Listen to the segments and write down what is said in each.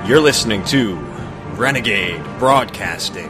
You're listening to Renegade Broadcasting.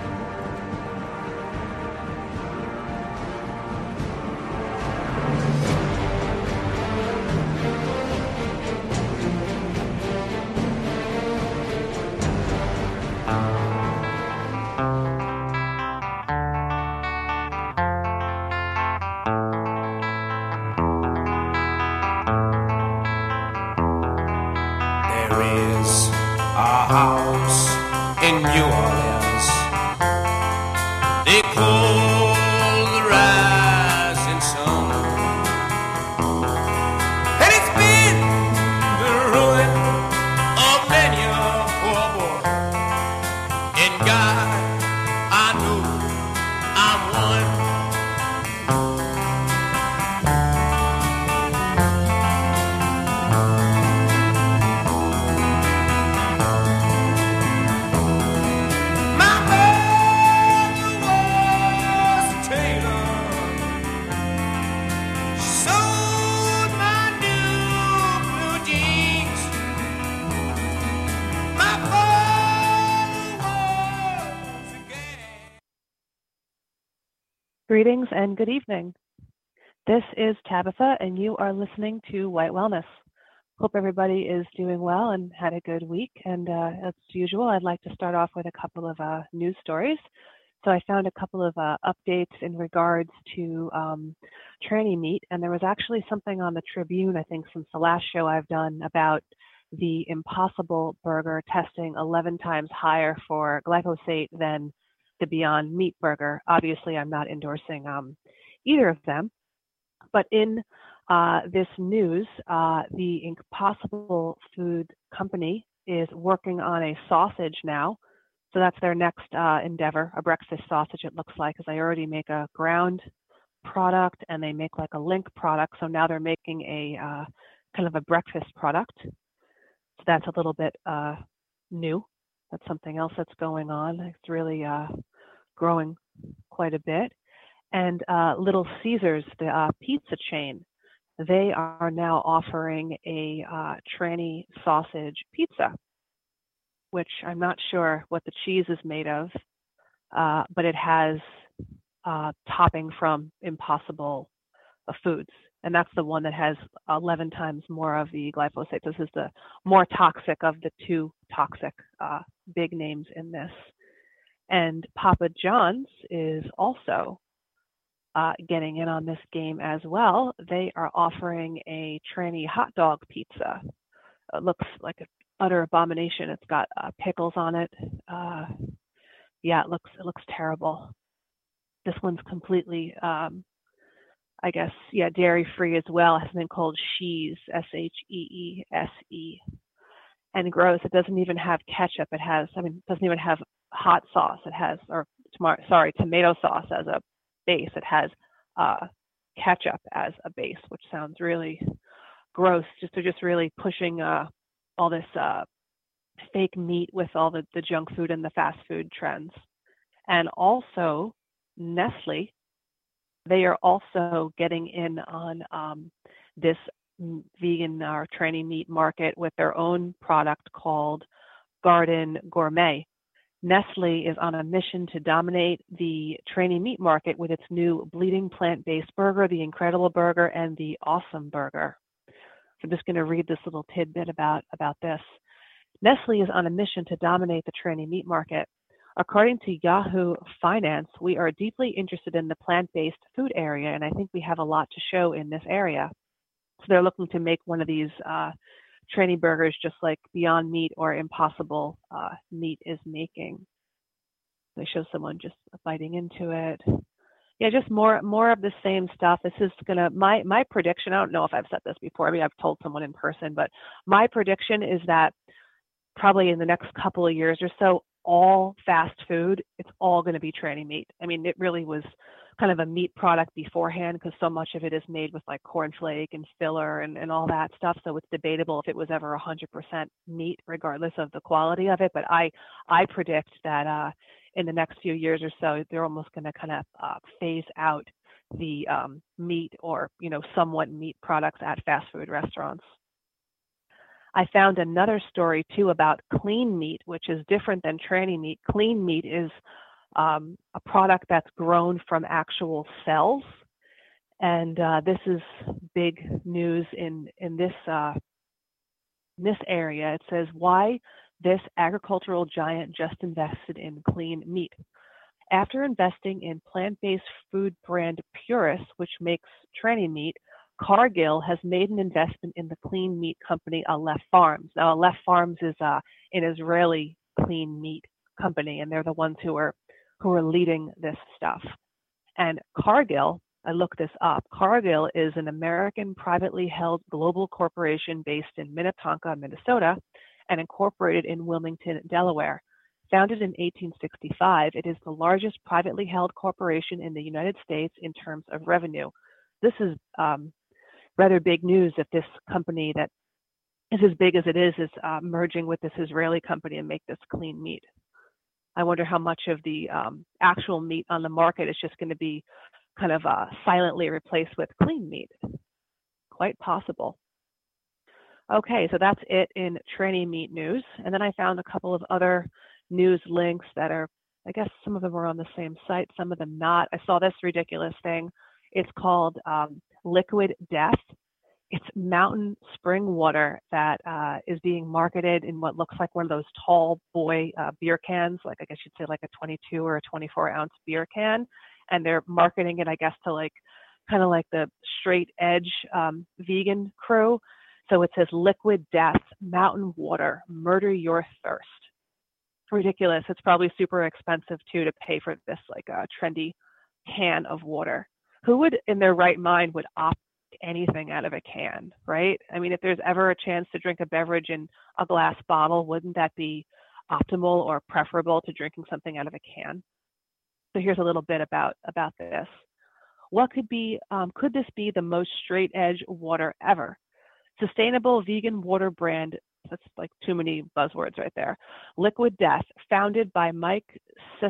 Greetings and good evening. This is Tabitha, and you are listening to White Wellness. Hope everybody is doing well and had a good week. And as usual, I'd like to start off with a couple of news stories. So I found a couple of updates in regards to tranny meat, and there was actually something on the Tribune, I think, since the last show I've done about the Impossible Burger testing 11 times higher for glyphosate than the Beyond Meat burger. Obviously, I'm not endorsing either of them, but in this news, the Impossible Food Company is working on a sausage now. So that's their next endeavor, a breakfast sausage, it looks like, because I already make a ground product and they make like a link product. So now they're making a kind of a breakfast product. So that's a little bit new. That's something else that's going on. It's really growing quite a bit. And Little Caesars, the pizza chain, they are now offering a tranny sausage pizza, which I'm not sure what the cheese is made of, but it has topping from Impossible Foods. And that's the one that has 11 times more of the glyphosate. This is the more toxic of the two toxic big names in this. And Papa John's is also getting in on this game as well. They are offering a tranny hot dog pizza. It looks like an utter abomination. It's got pickles on it. Yeah, it looks terrible. This one's completely I guess, yeah, dairy-free as well. It has something called Sheese, S-H-E-E-S-E. And gross, it doesn't even have ketchup. It doesn't even have hot sauce. It has, tomato sauce as a base. It has ketchup as a base, which sounds really gross. They're just really pushing all this fake meat with all the junk food and the fast food trends. And also, Nestle, they are also getting in on this vegan or tranny meat market with their own product called Garden Gourmet. Nestle is on a mission to dominate the tranny meat market with its new bleeding plant-based burger, the Incredible Burger, and the Awesome Burger. So I'm just going to read this little tidbit about this. Nestle is on a mission to dominate the tranny meat market. According to Yahoo Finance, we are deeply interested in the plant-based food area, and I think we have a lot to show in this area. So they're looking to make one of these tranny burgers just like Beyond Meat or Impossible Meat is making. They show someone just biting into it. Yeah, just more of the same stuff. This is gonna my prediction. I don't know if I've said this before. I mean, I've told someone in person, but my prediction is that probably in the next couple of years or so, all fast food, it's all going to be tranny meat. I mean, it really was kind of a meat product beforehand because so much of it is made with like cornflake and filler and all that stuff. So it's debatable if it was ever 100% meat, regardless of the quality of it. But I predict that in the next few years or so, they're almost going to kind of phase out the meat or, somewhat meat products at fast food restaurants. I found another story too about clean meat, which is different than tranny meat. Clean meat is a product that's grown from actual cells, and this is big news in this area. It says why this agricultural giant just invested in clean meat. After investing in plant-based food brand Purus, which makes tranny meat, Cargill has made an investment in the clean meat company Aleph Farms. Now, Aleph Farms is an Israeli clean meat company, and they're the ones who are leading this stuff. And Cargill, I looked this up. Cargill is an American privately held global corporation based in Minnetonka, Minnesota, and incorporated in Wilmington, Delaware. Founded in 1865, it is the largest privately held corporation in the United States in terms of revenue. This is rather big news if this company that is as big as it is merging with this Israeli company and make this clean meat. I wonder how much of the actual meat on the market is just going to be kind of silently replaced with clean meat. Quite possible. Okay, so that's it in tranny meat news. And then I found a couple of other news links that are, I guess some of them are on the same site, some of them not. I saw this ridiculous thing. It's called Liquid Death. It's mountain spring water that is being marketed in what looks like one of those tall boy beer cans, like I guess you'd say like a 22 or a 24 ounce beer can. And they're marketing it, I guess, to like kind of like the straight edge vegan crew. So it says Liquid Death, mountain water, murder your thirst. Ridiculous. It's probably super expensive too to pay for this like a trendy can of water. Who would in their right mind would opt anything out of a can, right? I mean, if there's ever a chance to drink a beverage in a glass bottle, wouldn't that be optimal or preferable to drinking something out of a can? So here's a little bit about this. What could this be the most straight edge water ever? Sustainable vegan water brand, that's like too many buzzwords right there. Liquid Death, founded by Mike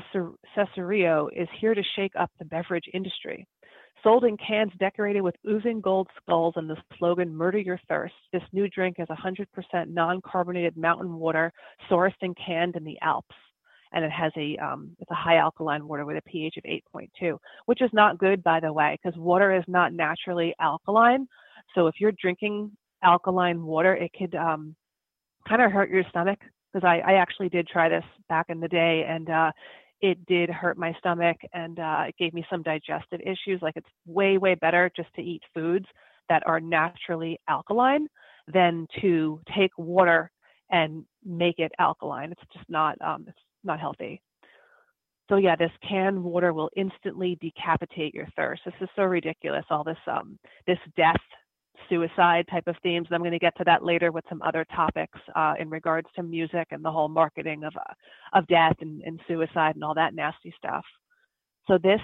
Cesario, is here to shake up the beverage industry. Sold in cans decorated with oozing gold skulls and the slogan, Murder Your Thirst, this new drink is 100% non-carbonated mountain water sourced and canned in the Alps. And it has it's a high alkaline water with a pH of 8.2, which is not good, by the way, because water is not naturally alkaline. So if you're drinking alkaline water, it could kind of hurt your stomach, because I actually did try this back in the day, and it did hurt my stomach, and it gave me some digestive issues. Like, it's way, way better just to eat foods that are naturally alkaline than to take water and make it alkaline. It's just not not healthy. So yeah, this canned water will instantly decapitate your thirst. This is so ridiculous, all this this death, suicide type of themes. And I'm going to get to that later with some other topics in regards to music and the whole marketing of death and suicide and all that nasty stuff. So this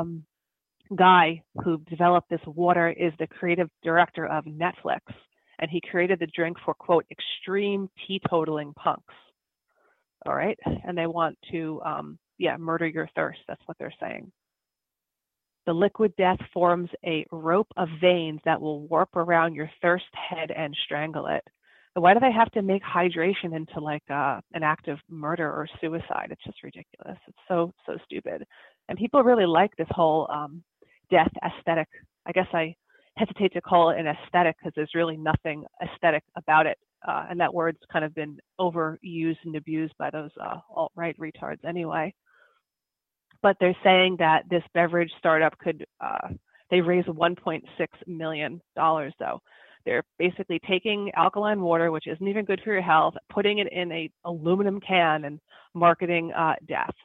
guy who developed this water is the creative director of Netflix, and he created the drink for, quote, extreme teetotaling punks. All right, and they want to murder your thirst. That's what they're saying. The Liquid Death forms a rope of veins that will warp around your thirst head and strangle it. Why do they have to make hydration into like an act of murder or suicide? It's just ridiculous. It's so stupid. And people really like this whole death aesthetic. I guess I hesitate to call it an aesthetic because there's really nothing aesthetic about it. And that word's kind of been overused and abused by those alt-right retards anyway. But they're saying that this beverage startup could, they raised $1.6 million though. They're basically taking alkaline water, which isn't even good for your health, putting it in an aluminum can and marketing death.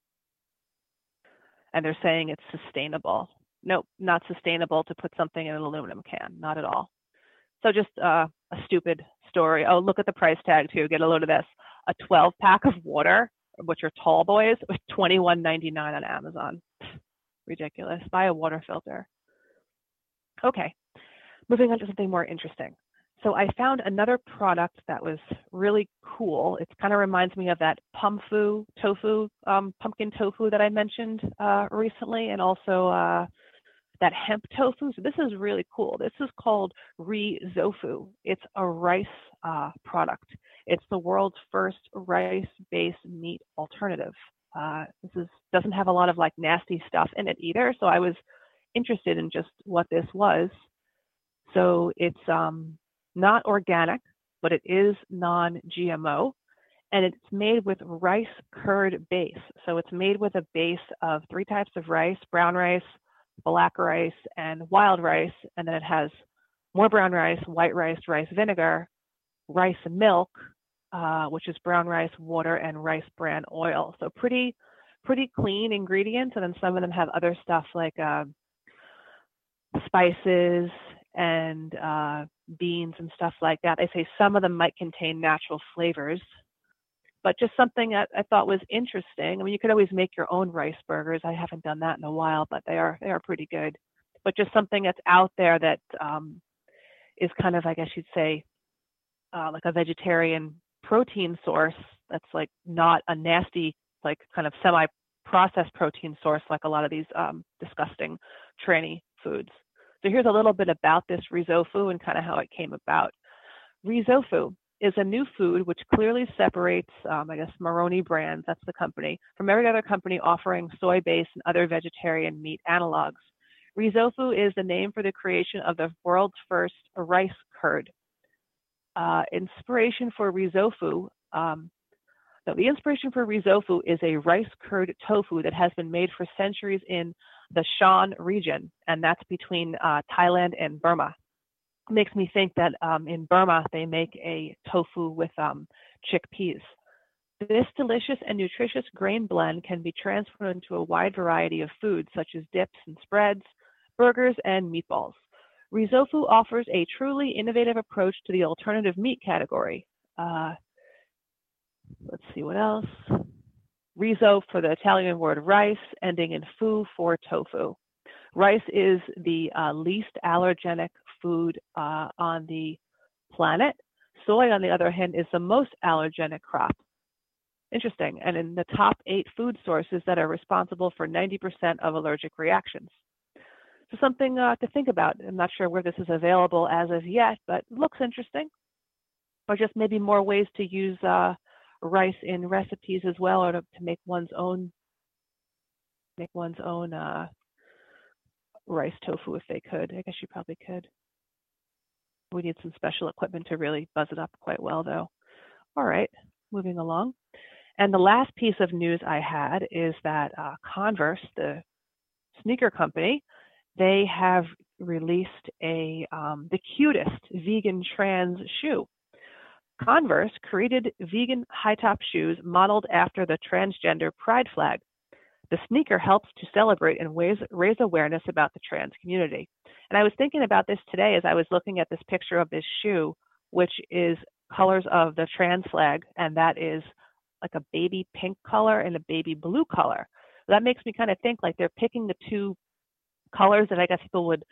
And they're saying it's sustainable. Nope, not sustainable to put something in an aluminum can, not at all. So just a stupid story. Oh, look at the price tag too. Get a load of this. A 12-pack of water, which are tall boys, with $21.99 on Amazon. Ridiculous. Buy a water filter. Okay, moving on to something more interesting. So I found another product that was really cool. It kind of reminds me of that pumpkin tofu that I mentioned recently, and also that hemp tofu. So this is really cool. This is called Rizofu. It's a rice product. It's the world's first rice-based meat alternative. Doesn't have a lot of like nasty stuff in it either, so I was interested in just what this was. So it's not organic, but it is non-GMO, and it's made with rice curd base. So it's made with a base of 3 types of rice: brown rice, black rice, and wild rice, and then it has more brown rice, white rice, rice vinegar, rice milk, which is brown rice, water, and rice bran oil. So pretty clean ingredients, and then some of them have other stuff like spices and beans and stuff like that. They say some of them might contain natural flavors, but just something that I thought was interesting. I mean, you could always make your own rice burgers. I haven't done that in a while, but they are pretty good. But just something that's out there that is kind of, I guess you'd say, like a vegetarian protein source that's like not a nasty, like kind of semi-processed protein source like a lot of these disgusting tranny foods. So here's a little bit about this Risofu and kind of how it came about. Risofu is a new food which clearly separates, I guess, Moroni Brands, that's the company, from every other company offering soy-based and other vegetarian meat analogs. Risofu is the name for the creation of the world's first rice curd. Inspiration for Risofu, the inspiration for Risofu is a rice curd tofu that has been made for centuries in the Shan region, and that's between Thailand and Burma. It makes me think that in Burma they make a tofu with chickpeas. This delicious and nutritious grain blend can be transferred into a wide variety of foods such as dips and spreads, burgers, and meatballs. Risofu offers a truly innovative approach to the alternative meat category. Let's see what else. Riso for the Italian word rice, ending in fu for tofu. Rice is the least allergenic food on the planet. Soy, on the other hand, is the most allergenic crop. Interesting. And in the top 8 food sources that are responsible for 90% of allergic reactions. So something to think about. I'm not sure where this is available as of yet, but it looks interesting. Or just maybe more ways to use rice in recipes as well, or to make one's own rice tofu if they could. I guess you probably could. We need some special equipment to really buzz it up quite well, though. All right, moving along. And the last piece of news I had is that Converse, the sneaker company, they have released the cutest vegan trans shoe. Converse created vegan high-top shoes modeled after the transgender pride flag. The sneaker helps to celebrate and raise awareness about the trans community. And I was thinking about this today as I was looking at this picture of this shoe, which is colors of the trans flag, and that is like a baby pink color and a baby blue color. That makes me kind of think like they're picking the 2 colors that I guess people would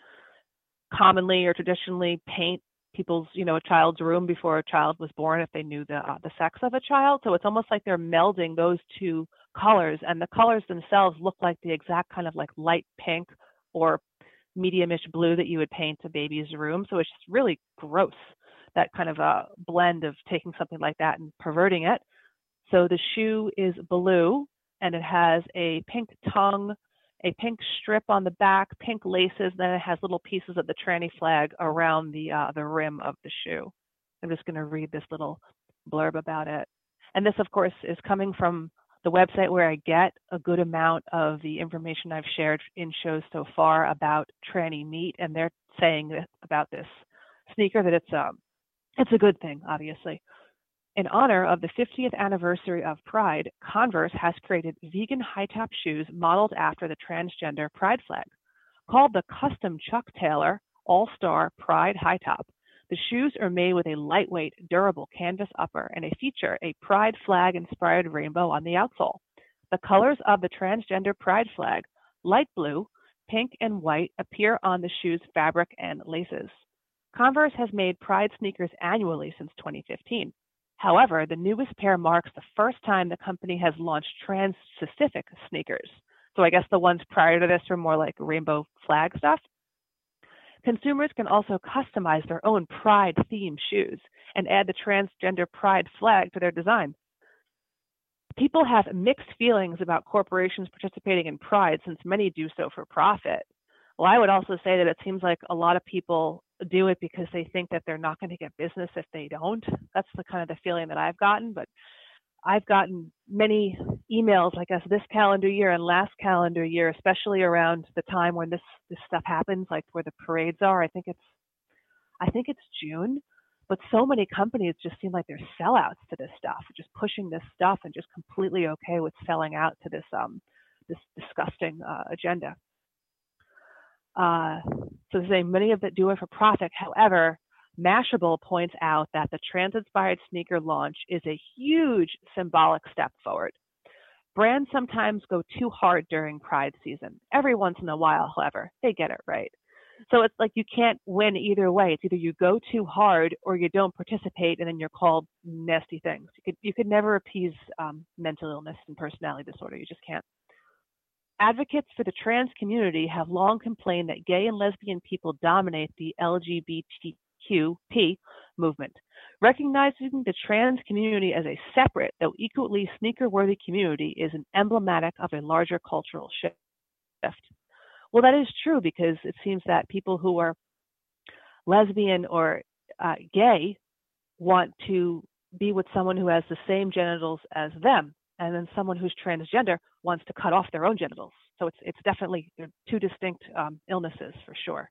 commonly or traditionally paint people's, a child's room before a child was born if they knew the sex of a child. So it's almost like they're melding those 2 colors, and the colors themselves look like the exact kind of like light pink or medium-ish blue that you would paint a baby's room. So it's just really gross, that kind of a blend of taking something like that and perverting it. So the shoe is blue, and it has a pink tongue, a pink strip on the back, pink laces, then it has little pieces of the tranny flag around the rim of the shoe. I'm just going to read this little blurb about it. And this, of course, is coming from the website where I get a good amount of the information I've shared in shows so far about tranny meat, and they're saying that about this sneaker that it's a good thing, obviously. In honor of the 50th anniversary of Pride, Converse has created vegan high-top shoes modeled after the transgender pride flag. Called the Custom Chuck Taylor All-Star Pride High Top, the shoes are made with a lightweight, durable canvas upper, and they feature a pride flag-inspired rainbow on the outsole. The colors of the transgender pride flag, light blue, pink, and white, appear on the shoe's fabric and laces. Converse has made Pride sneakers annually since 2015. However, the newest pair marks the first time the company has launched trans-specific sneakers. So I guess the ones prior to this were more like rainbow flag stuff. Consumers can also customize their own Pride-themed shoes and add the transgender Pride flag to their design. People have mixed feelings about corporations participating in Pride since many do so for profit. Well, I would also say that it seems like a lot of people do it because they think that they're not going to get business if they don't. That's the kind of the feeling that I've gotten, but I've gotten many emails, I guess, this calendar year and last calendar year, especially around the time when this stuff happens, like where the parades are. I think it's June, but so many companies just seem like they're sellouts to this stuff, just pushing this stuff and just completely okay with selling out to this disgusting agenda. So they say many of it do it for profit. However, Mashable points out that the trans-inspired sneaker launch is a huge symbolic step forward. Brands sometimes go too hard during Pride season. Every once in a while, however, they get it right. So it's like you can't win either way. It's either you go too hard or you don't participate, and then you're called nasty things. You could never appease mental illness and personality disorder. You just can't. Advocates for the trans community have long complained that gay and lesbian people dominate the LGBTQP movement. Recognizing the trans community as a separate, though equally sneaker-worthy community is emblematic of a larger cultural shift. Well, that is true because it seems that people who are lesbian or gay want to be with someone who has the same genitals as them. And then someone who's transgender wants to cut off their own genitals. So it's definitely two distinct illnesses for sure.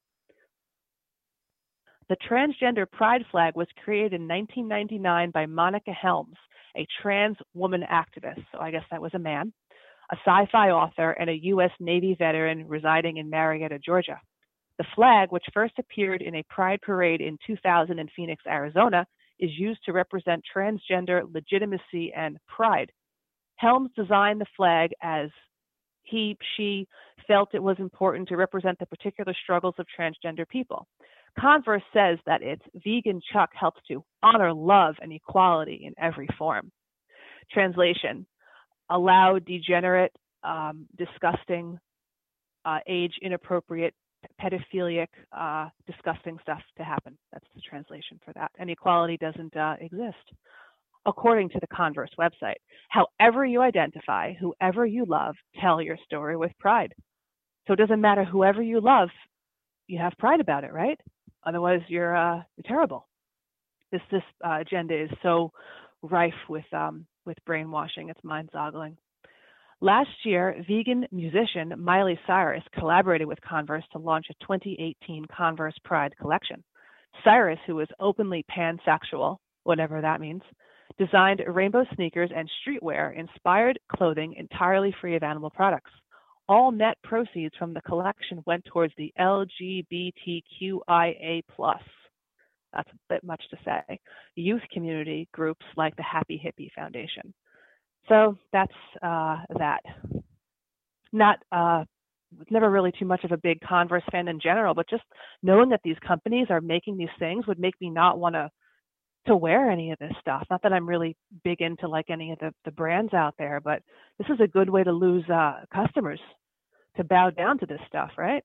The transgender pride flag was created in 1999 by Monica Helms, a trans woman activist. So I guess that was a man, a sci-fi author, and a U.S. Navy veteran residing in Marietta, Georgia. The flag, which first appeared in a pride parade in 2000 in Phoenix, Arizona, is used to represent transgender legitimacy and pride. Helms designed the flag as she felt it was important to represent the particular struggles of transgender people. Converse says that its vegan chuck helps to honor love and equality in every form. Translation: allow degenerate, disgusting, age-inappropriate, pedophilic, disgusting stuff to happen. That's the translation for that. And equality doesn't exist, according to the Converse website. However you identify, whoever you love, tell your story with pride. So it doesn't matter whoever you love, you have pride about it, right? Otherwise, you're terrible. This agenda is so rife with brainwashing. It's mind-boggling. Last year, vegan musician Miley Cyrus collaborated with Converse to launch a 2018 Converse Pride collection. Cyrus, who is openly pansexual, whatever that means, designed rainbow sneakers and streetwear-inspired clothing entirely free of animal products. All net proceeds from the collection went towards the LGBTQIA+, that's a bit much to say, youth community groups like the Happy Hippie Foundation. So that's that. Never really too much of a big Converse fan in general, but just knowing that these companies are making these things would make me not want to wear any of this stuff. Not that I'm really big into like any of the brands out there, but this is a good way to lose customers, to bow down to this stuff, right?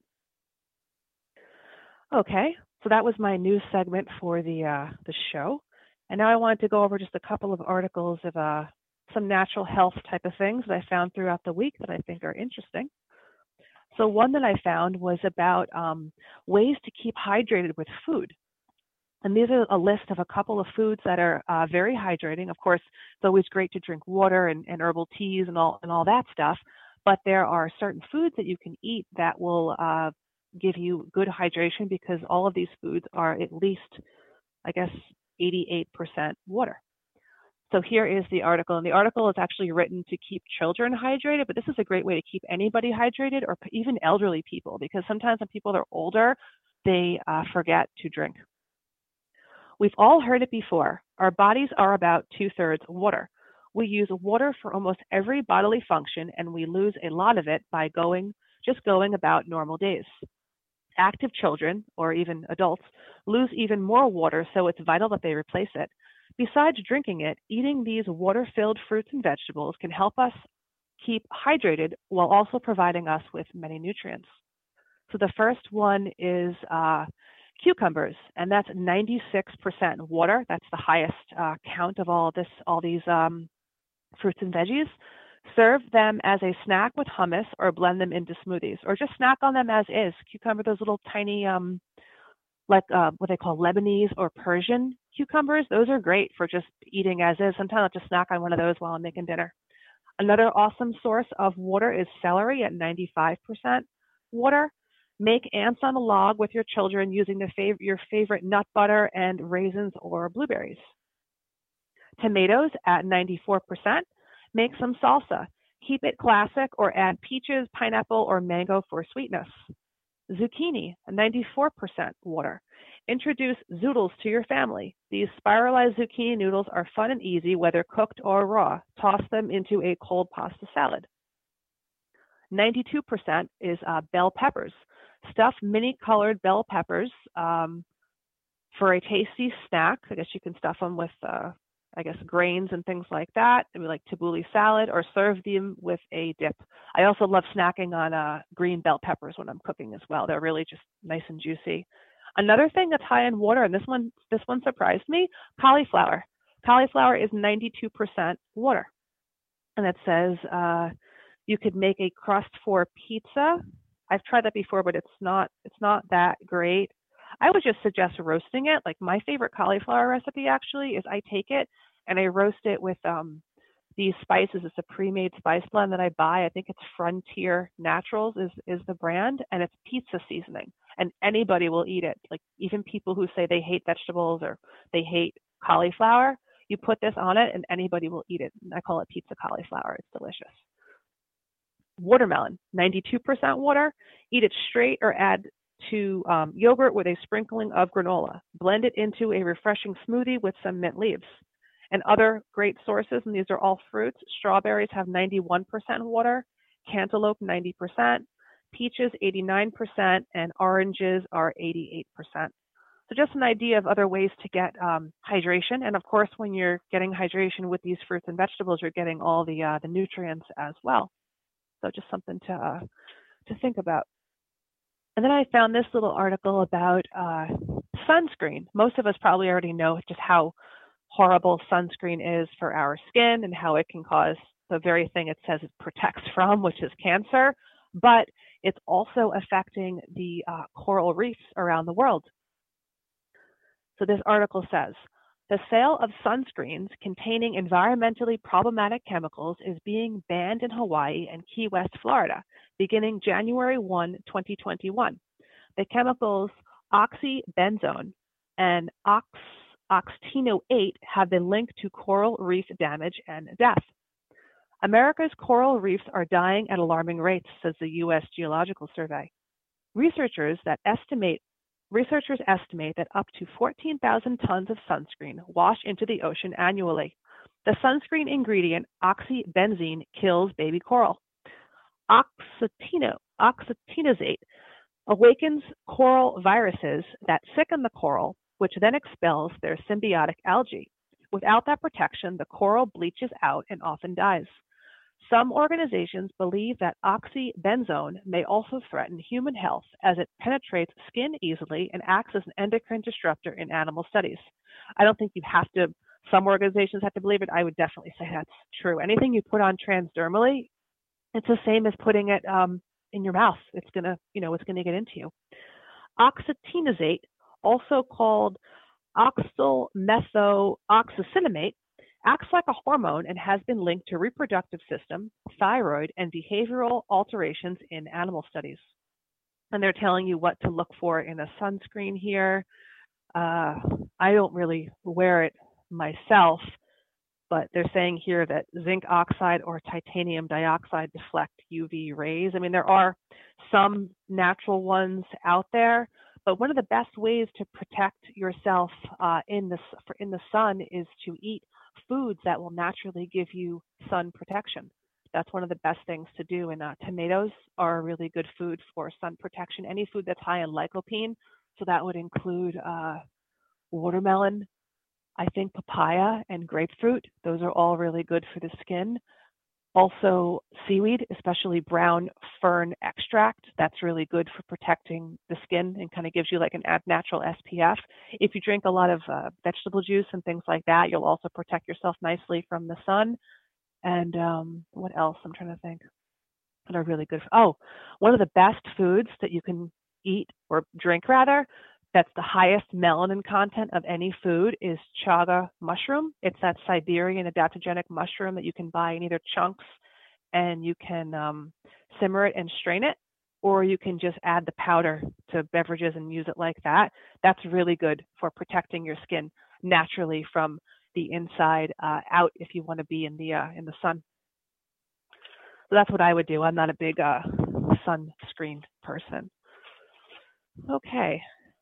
Okay, so that was my news segment for the show. And now I wanted to go over just a couple of articles of some natural health type of things that I found throughout the week that I think are interesting. So one that I found was about ways to keep hydrated with food. And these are a list of a couple of foods that are very hydrating. Of course, it's always great to drink water and herbal teas and all that stuff. But there are certain foods that you can eat that will give you good hydration because all of these foods are at least, I guess, 88% water. So here is the article. And the article is actually written to keep children hydrated, but this is a great way to keep anybody hydrated or even elderly people, because sometimes when people are older, they forget to drink. We've all heard it before. Our bodies are about 2/3 water. We use water for almost every bodily function, and we lose a lot of it by just going about normal days. Active children, or even adults, lose even more water, so it's vital that they replace it. Besides drinking it, eating these water-filled fruits and vegetables can help us keep hydrated while also providing us with many nutrients. So the first one is cucumbers, and that's 96% water. That's the highest count of all these fruits and veggies. Serve them as a snack with hummus or blend them into smoothies, or just snack on them as is. Cucumber, those little tiny, what they call Lebanese or Persian cucumbers, those are great for just eating as is. Sometimes I'll just snack on one of those while I'm making dinner. Another awesome source of water is celery at 95% water. Make ants on a log with your children using your favorite nut butter and raisins or blueberries. Tomatoes at 94%. Make some salsa. Keep it classic or add peaches, pineapple, or mango for sweetness. Zucchini, 94% water. Introduce zoodles to your family. These spiralized zucchini noodles are fun and easy, whether cooked or raw. Toss them into a cold pasta salad. 92% is bell peppers. Stuff mini-colored bell peppers for a tasty snack. I guess you can stuff them with grains and things like that, maybe like tabbouleh salad, or serve them with a dip. I also love snacking on green bell peppers when I'm cooking as well. They're really just nice and juicy. Another thing that's high in water, and this one surprised me, cauliflower. Cauliflower is 92% water. And it says you could make a crust for pizza. I've tried that before, but it's not that great. I would just suggest roasting it. Like my favorite cauliflower recipe actually is I take it and I roast it with these spices. It's a pre-made spice blend that I buy. I think it's Frontier Naturals is the brand, and it's pizza seasoning. And anybody will eat it. Like even people who say they hate vegetables or they hate cauliflower, you put this on it and anybody will eat it. And I call it pizza cauliflower. It's delicious. Watermelon, 92% water. Eat it straight or add to yogurt with a sprinkling of granola. Blend it into a refreshing smoothie with some mint leaves. And other great sources, and these are all fruits, strawberries have 91% water, cantaloupe 90%, peaches 89%, and oranges are 88%. So just an idea of other ways to get hydration. And of course, when you're getting hydration with these fruits and vegetables, you're getting all the nutrients as well. So just something to think about. And then I found this little article about sunscreen. Most of us probably already know just how horrible sunscreen is for our skin and how it can cause the very thing it says it protects from, which is cancer. But it's also affecting the coral reefs around the world. So this article says, the sale of sunscreens containing environmentally problematic chemicals is being banned in Hawaii and Key West, Florida, beginning January 1, 2021. The chemicals oxybenzone and oxteno-8 have been linked to coral reef damage and death. America's coral reefs are dying at alarming rates, says the U.S. Geological Survey. Researchers estimate that up to 14,000 tons of sunscreen wash into the ocean annually. The sunscreen ingredient, oxybenzene, kills baby coral. Oxytenoxate awakens coral viruses that sicken the coral, which then expels their symbiotic algae. Without that protection, the coral bleaches out and often dies. Some organizations believe that oxybenzone may also threaten human health as it penetrates skin easily and acts as an endocrine disruptor in animal studies. I don't think some organizations have to believe it. I would definitely say that's true. Anything you put on transdermally, it's the same as putting it in your mouth. It's gonna get into you. Oxytenoxate, also called oxalmethoxycinnamate, acts like a hormone and has been linked to reproductive system, thyroid, and behavioral alterations in animal studies. And they're telling you what to look for in a sunscreen here. I don't really wear it myself, but they're saying here that zinc oxide or titanium dioxide deflect UV rays. I mean, there are some natural ones out there, but one of the best ways to protect yourself in the sun is to eat foods that will naturally give you sun protection. That's one of the best things to do. And tomatoes are a really good food for sun protection. Any food that's high in lycopene, so that would include watermelon, I think papaya and grapefruit. Those are all really good for the skin. Also, seaweed, especially brown fern extract, that's really good for protecting the skin and kind of gives you like an natural SPF. If you drink a lot of vegetable juice and things like that, you'll also protect yourself nicely from the sun. And what else? I'm trying to think. That are really good. One of the best foods that you can eat or drink rather, that's the highest melanin content of any food is chaga mushroom. It's that Siberian adaptogenic mushroom that you can buy in either chunks and you can simmer it and strain it, or you can just add the powder to beverages and use it like that. That's really good for protecting your skin naturally from the inside out if you want to be in the sun. So that's what I would do. I'm not a big sunscreen person. Okay.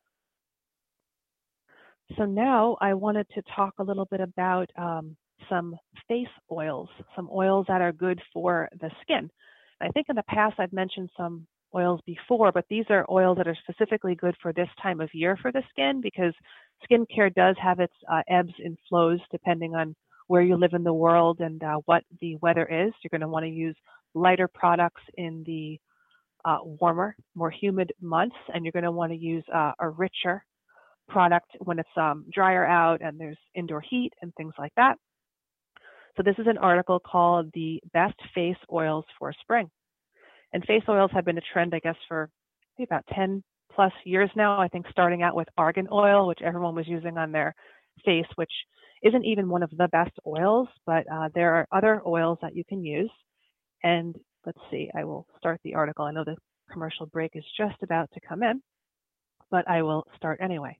So now I wanted to talk a little bit about some face oils, some oils that are good for the skin. I think in the past I've mentioned some oils before, but these are oils that are specifically good for this time of year for the skin because skincare does have its ebbs and flows depending on where you live in the world and what the weather is. You're going to want to use lighter products in the warmer, more humid months, and you're going to want to use a richer product when it's drier out and there's indoor heat and things like that. So this is an article called The Best Face Oils for Spring. And face oils have been a trend, I guess, for about 10 plus years now. I think starting out with argan oil, which everyone was using on their face, which isn't even one of the best oils, but there are other oils that you can use. And let's see, I will start the article. I know the commercial break is just about to come in, but I will start anyway.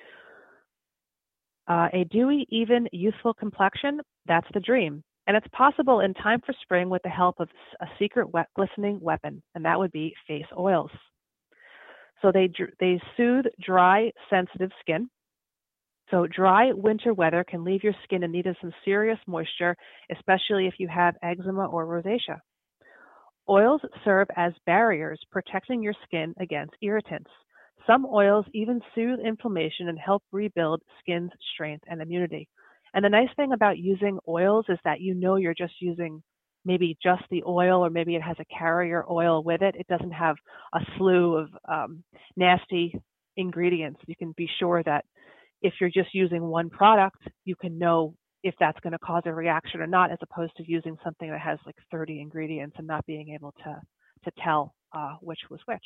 A dewy, even, youthful complexion, that's the dream. And it's possible in time for spring with the help of a secret glistening weapon, and that would be face oils. So they soothe dry, sensitive skin. So dry winter weather can leave your skin in need of some serious moisture, especially if you have eczema or rosacea. Oils serve as barriers, protecting your skin against irritants. Some oils even soothe inflammation and help rebuild skin's strength and immunity. And the nice thing about using oils is that you know you're just using maybe just the oil, or maybe it has a carrier oil with it. It doesn't have a slew of nasty ingredients. You can be sure that if you're just using one product, you can know if that's going to cause a reaction or not, as opposed to using something that has like 30 ingredients and not being able to tell which was which.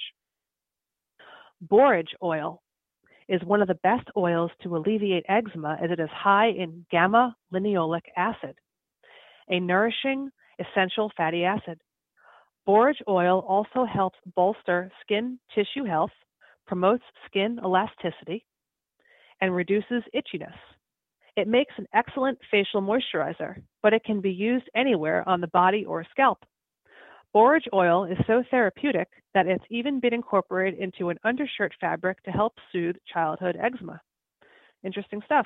Borage oil is one of the best oils to alleviate eczema as it is high in gamma-linolenic acid, a nourishing essential fatty acid. Borage oil also helps bolster skin tissue health, promotes skin elasticity, and reduces itchiness. It makes an excellent facial moisturizer, but it can be used anywhere on the body or scalp. Borage oil is so therapeutic that it's even been incorporated into an undershirt fabric to help soothe childhood eczema. Interesting stuff.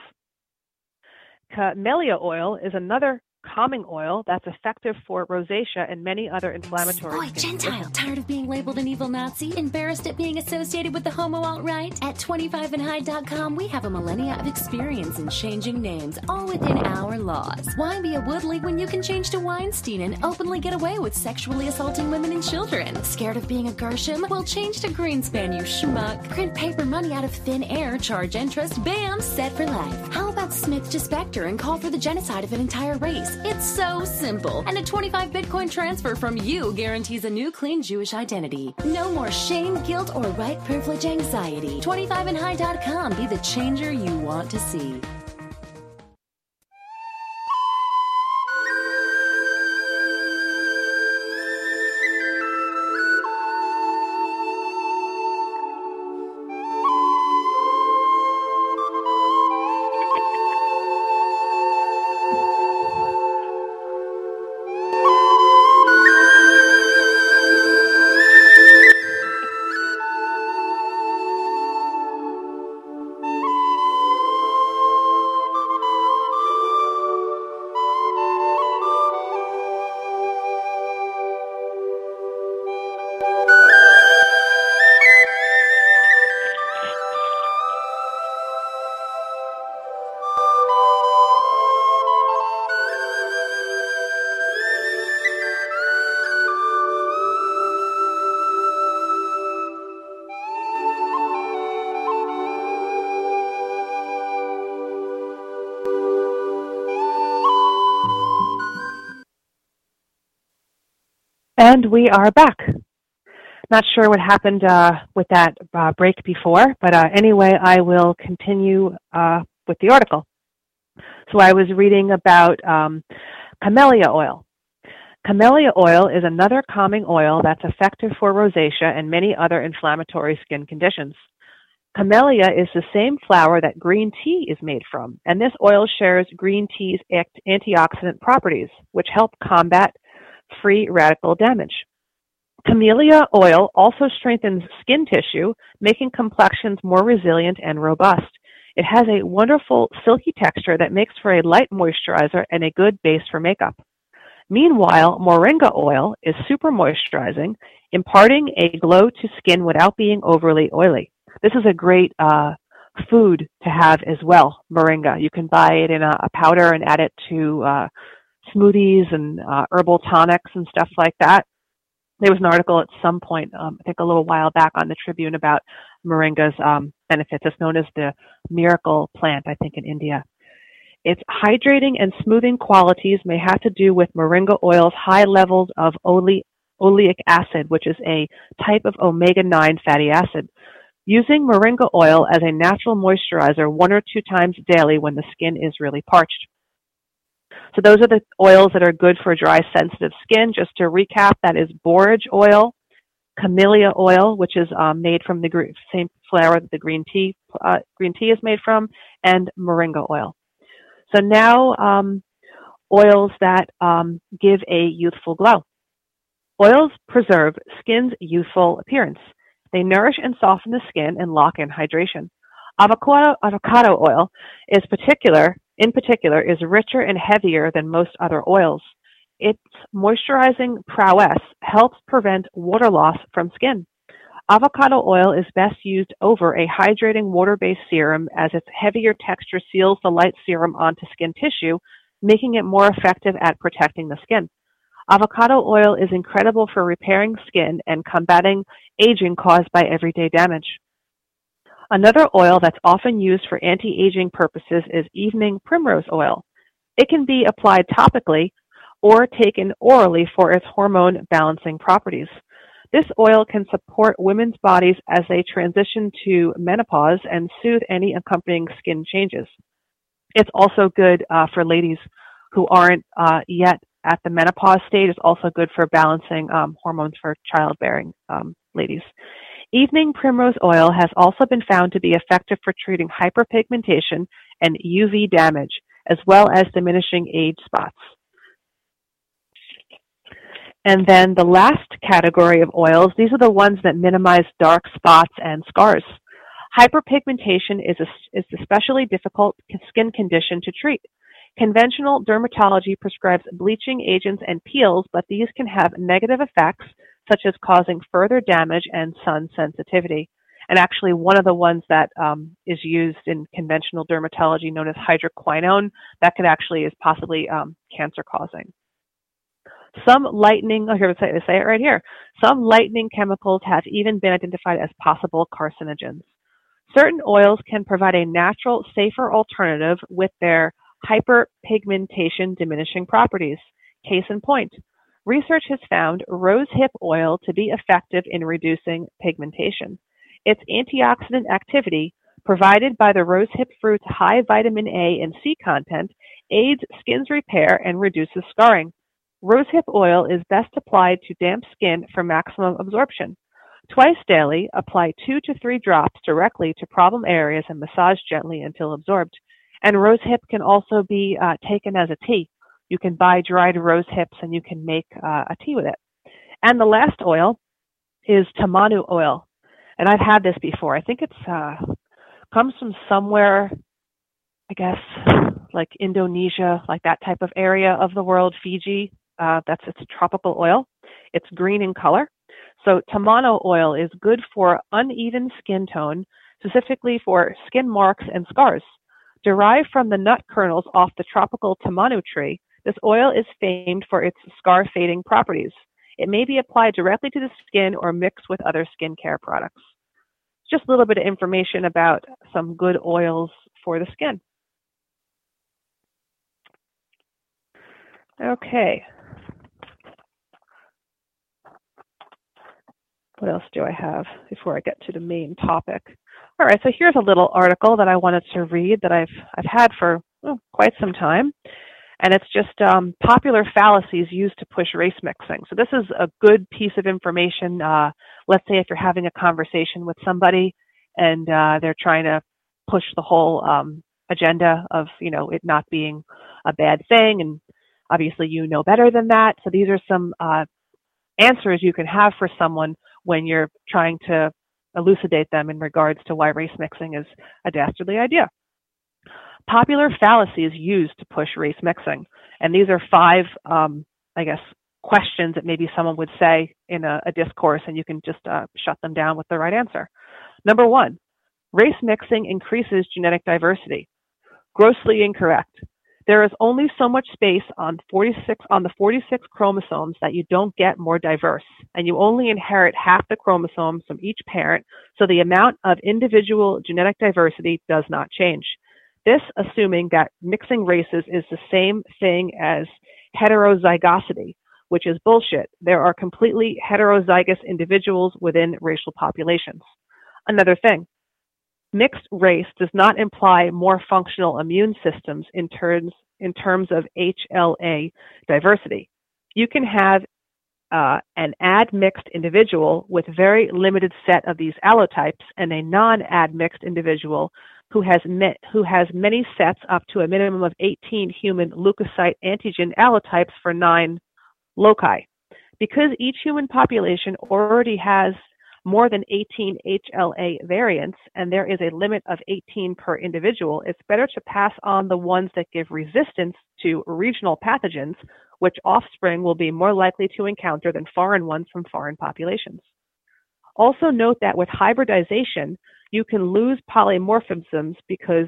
Camellia oil is another calming oil that's effective for rosacea and many other inflammatory skin Gentile, tired of being labeled an evil Nazi? Embarrassed at being associated with the homo alt-right? At 25andhigh.com, we have a millennia of experience in changing names, all within our laws. Why be a Woodley when you can change to Weinstein and openly get away with sexually assaulting women and children? Scared of being a Gershom? Well, change to Greenspan, you schmuck. Print paper money out of thin air, charge interest, bam, set for life. How about Smith to Spectre and call for the genocide of an entire race? It's so simple. And a 25 Bitcoin transfer from you guarantees a new clean Jewish identity. No more shame, guilt, or white privilege anxiety. 25andhigh.com. Be the changer you want to see. And we are back. Not sure what happened with that break before, but anyway, I will continue with the article. So I was reading about camellia oil. Camellia oil is another calming oil that's effective for rosacea and many other inflammatory skin conditions. Camellia is the same flower that green tea is made from, and this oil shares green tea's antioxidant properties, which help combat free radical damage. Camellia oil also strengthens skin tissue, making complexions more resilient and robust. It has a wonderful silky texture that makes for a light moisturizer and a good base for makeup. Meanwhile, moringa oil is super moisturizing, imparting a glow to skin without being overly oily. This is a great food to have as well, moringa. You can buy it in a powder and add it to smoothies and herbal tonics and stuff like that. There was an article at some point, I think a little while back on the Tribune about moringa's benefits. It's known as the miracle plant, I think, in India. Its hydrating and smoothing qualities may have to do with moringa oil's high levels of oleic acid, which is a type of omega-9 fatty acid. Using moringa oil as a natural moisturizer 1 or 2 times daily when the skin is really parched. So those are the oils that are good for dry, sensitive skin. Just to recap, that is borage oil, camellia oil, which is made from the same flower that the green tea is made from, and moringa oil. So now oils that give a youthful glow. Oils preserve skin's youthful appearance. They nourish and soften the skin and lock in hydration. Avocado oil is in particular is richer and heavier than most other oils. Its moisturizing prowess helps prevent water loss from skin. Avocado oil is best used over a hydrating water-based serum as its heavier texture seals the light serum onto skin tissue, making it more effective at protecting the skin. Avocado oil is incredible for repairing skin and combating aging caused by everyday damage. Another oil that's often used for anti-aging purposes is evening primrose oil. It can be applied topically or taken orally for its hormone balancing properties. This oil can support women's bodies as they transition to menopause and soothe any accompanying skin changes. It's also good for ladies who aren't yet at the menopause stage. It's also good for balancing hormones for childbearing ladies. Evening primrose oil has also been found to be effective for treating hyperpigmentation and UV damage, as well as diminishing age spots. And then the last category of oils, these are the ones that minimize dark spots and scars. Hyperpigmentation is especially difficult skin condition to treat. Conventional dermatology prescribes bleaching agents and peels, but these can have negative effects, such as causing further damage and sun sensitivity. And actually, one of the ones that is used in conventional dermatology, known as hydroquinone, that could actually is possibly cancer-causing. Some lightening, say it right here. Some lightening chemicals have even been identified as possible carcinogens. Certain oils can provide a natural, safer alternative with their hyperpigmentation diminishing properties. Case in point, research has found rosehip oil to be effective in reducing pigmentation. Its antioxidant activity, provided by the rosehip fruit's high vitamin A and C content, aids skin's repair and reduces scarring. Rosehip oil is best applied to damp skin for maximum absorption. Twice daily, apply 2 to 3 drops directly to problem areas and massage gently until absorbed. And rosehip can also be taken as a tea. You can buy dried rose hips and you can make a tea with it. And the last oil is tamanu oil. And I've had this before. I think it's comes from somewhere, I guess, like Indonesia, like that type of area of the world, Fiji. It's a tropical oil. It's green in color. So tamanu oil is good for uneven skin tone, specifically for skin marks and scars. Derived from the nut kernels off the tropical tamanu tree, this oil is famed for its scar-fading properties. It may be applied directly to the skin or mixed with other skincare products. Just a little bit of information about some good oils for the skin. Okay. else do I have before I get to the main topic? All right, so here's a little article that I wanted to read that I've had for quite some time, and it's just popular fallacies used to push race mixing. So this is a good piece of information. Let's say if you're having a conversation with somebody and they're trying to push the whole agenda of it not being a bad thing, and obviously you know better than that. So these are some answers you can have for someone when you're trying to elucidate them in regards to why race mixing is a dastardly idea. Popular fallacies used to push race mixing. And these are 5, questions that maybe someone would say in a discourse, and you can just shut them down with the right answer. Number 1, race mixing increases genetic diversity. Grossly incorrect. There is only so much space on the 46 chromosomes that you don't get more diverse, and you only inherit half the chromosomes from each parent, so the amount of individual genetic diversity does not change. This assuming that mixing races is the same thing as heterozygosity, which is bullshit. There are completely heterozygous individuals within racial populations. Another thing. Mixed race does not imply more functional immune systems in terms of HLA diversity. You can have an admixed individual with very limited set of these allotypes and a non-admixed individual who has many sets up to a minimum of 18 human leukocyte antigen allotypes for 9 loci. Because each human population already has more than 18 HLA variants, and there is a limit of 18 per individual, it's better to pass on the ones that give resistance to regional pathogens, which offspring will be more likely to encounter than foreign ones from foreign populations. Also note that with hybridization, you can lose polymorphisms because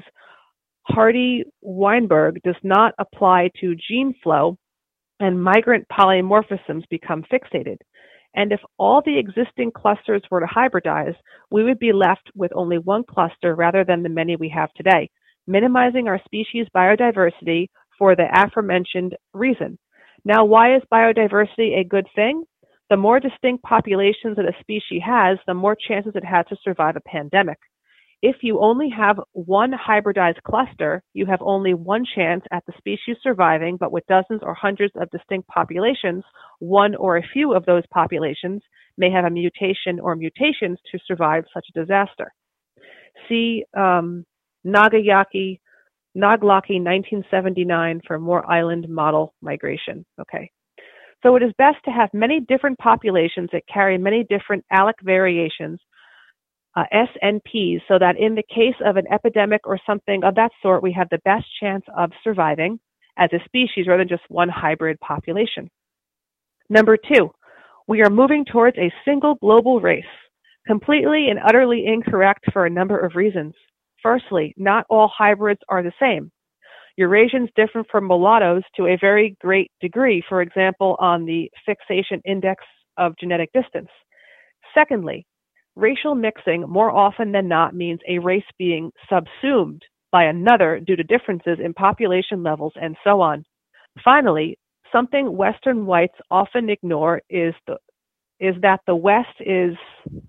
Hardy-Weinberg does not apply to gene flow, and migrant polymorphisms become fixated. And if all the existing clusters were to hybridize, we would be left with only one cluster rather than the many we have today, minimizing our species biodiversity for the aforementioned reason. Now, why is biodiversity a good thing? The more distinct populations that a species has, the more chances it has to survive a pandemic. If you only have one hybridized cluster, you have only one chance at the species surviving, but with dozens or hundreds of distinct populations, one or a few of those populations may have a mutation or mutations to survive such a disaster. See Naglaki 1979 for more island model migration. Okay. So it is best to have many different populations that carry many different ALEC variations, SNPs, so that in the case of an epidemic or something of that sort, we have the best chance of surviving as a species rather than just one hybrid population. Number 2, we are moving towards a single global race, completely and utterly incorrect for a number of reasons. Firstly, not all hybrids are the same. Eurasians differ from mulattoes to a very great degree, for example, on the fixation index of genetic distance. Secondly, racial mixing more often than not means a race being subsumed by another due to differences in population levels and so on. Finally, something Western whites often ignore is that the West is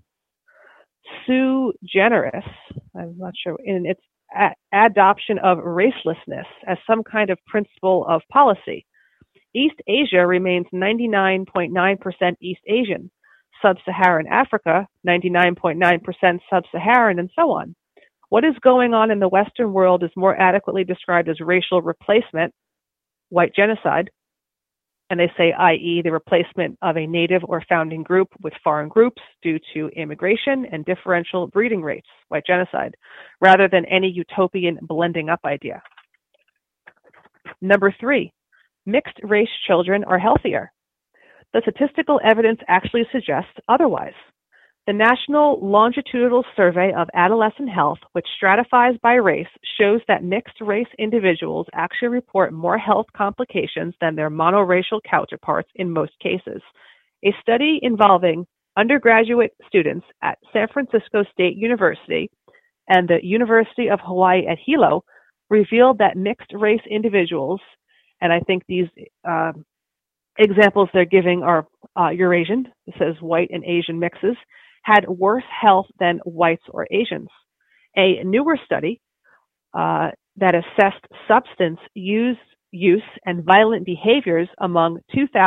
sui generis, I'm not sure, in its adoption of racelessness as some kind of principle of policy. East Asia remains 99.9% East Asian. Sub-Saharan Africa, 99.9% Sub-Saharan, and so on. What is going on in the Western world is more adequately described as racial replacement, white genocide, and they say, i.e., the replacement of a native or founding group with foreign groups due to immigration and differential breeding rates, white genocide, rather than any utopian blending up idea. Number 3, mixed race children are healthier. The statistical evidence actually suggests otherwise. The National Longitudinal Survey of Adolescent Health, which stratifies by race, shows that mixed-race individuals actually report more health complications than their monoracial counterparts in most cases. A study involving undergraduate students at San Francisco State University and the University of Hawaii at Hilo revealed that mixed-race individuals, and I think these examples they're giving are Eurasian, it says white and Asian mixes, had worse health than whites or Asians. A newer study that assessed substance use and violent behaviors among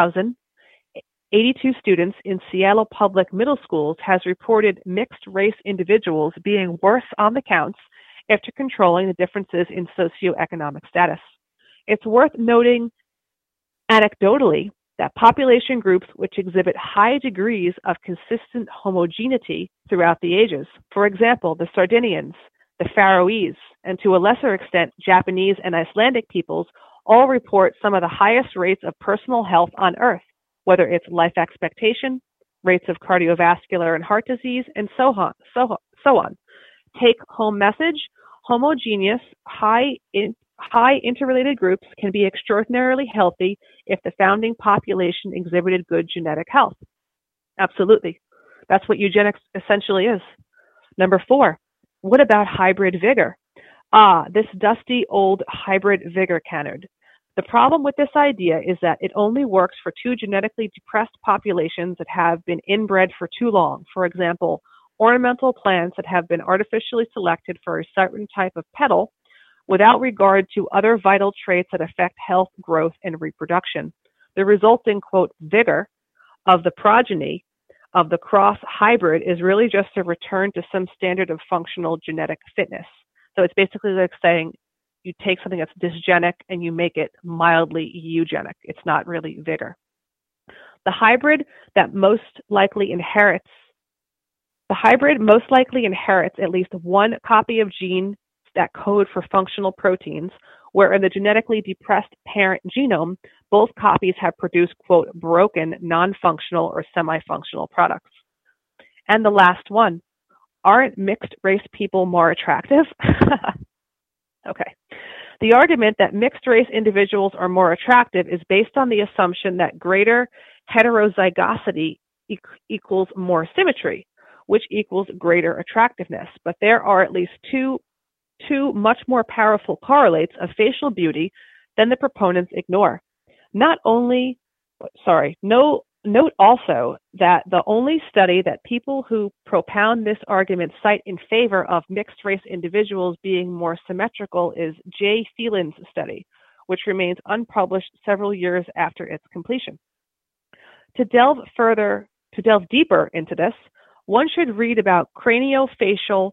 2,082 students in Seattle public middle schools has reported mixed race individuals being worse on the counts after controlling the differences in socioeconomic status. It's worth noting anecdotally that population groups which exhibit high degrees of consistent homogeneity throughout the ages, for example, the Sardinians, the Faroese, and to a lesser extent, Japanese and Icelandic peoples, all report some of the highest rates of personal health on Earth, whether it's life expectation, rates of cardiovascular and heart disease, and so on. Take home message: homogeneous, high interrelated groups can be extraordinarily healthy if the founding population exhibited good genetic health. Absolutely. That's what eugenics essentially is. Number 4, what about hybrid vigor? This dusty old hybrid vigor canard. The problem with this idea is that it only works for 2 genetically depressed populations that have been inbred for too long. For example, ornamental plants that have been artificially selected for a certain type of petal without regard to other vital traits that affect health, growth, and reproduction. The resulting, quote, vigor of the progeny of the cross hybrid is really just a return to some standard of functional genetic fitness. So it's basically like saying you take something that's dysgenic and you make it mildly eugenic. It's not really vigor. The hybrid most likely inherits at least one copy of genes that code for functional proteins, where in the genetically depressed parent genome, both copies have produced, quote, broken, non-functional or semi-functional products. And the last one, aren't mixed race people more attractive? Okay. The argument that mixed race individuals are more attractive is based on the assumption that greater heterozygosity equals more symmetry, which equals greater attractiveness. But there are at least two much more powerful correlates of facial beauty than the proponents ignore. Note also that the only study that people who propound this argument cite in favor of mixed race individuals being more symmetrical is J. Phelan's study, which remains unpublished several years after its completion. To delve deeper into this, one should read about craniofacial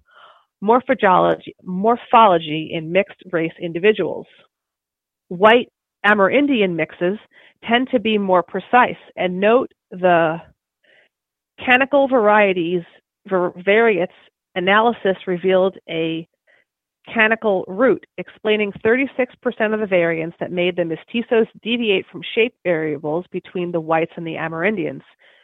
morphology in mixed race individuals. White Amerindian mixes tend to be more precise, and note the canonical variates analysis revealed a canonical root, explaining 36% of the variance that made the mestizos deviate from shape variables between the whites and the Amerindians.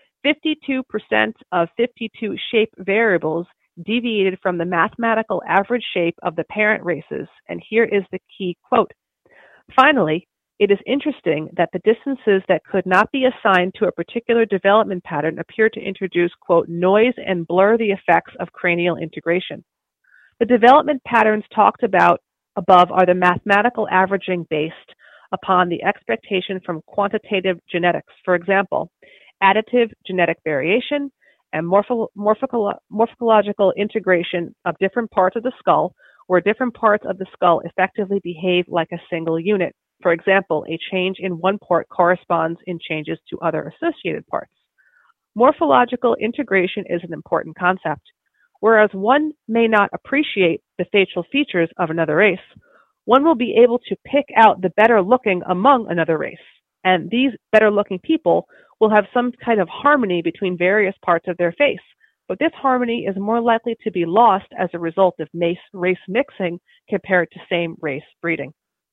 52% of 52 shape variables deviated from the mathematical average shape of the parent races, and here is the key quote. Finally, it is interesting that the distances that could not be assigned to a particular development pattern appear to introduce, quote, noise and blur the effects of cranial integration. The development patterns talked about above are the mathematical averaging based upon the expectation from quantitative genetics. For example, additive genetic variation and morphological integration of different parts of the skull, where different parts of the skull effectively behave like a single unit. For example, a change in one part corresponds in changes to other associated parts. Morphological integration is an important concept. Whereas one may not appreciate the facial features of another race, one will be able to pick out the better looking among another race. And these better looking people will have some kind of harmony between various parts of their face. But this harmony is more likely to be lost as a result of race mixing compared to same race breeding.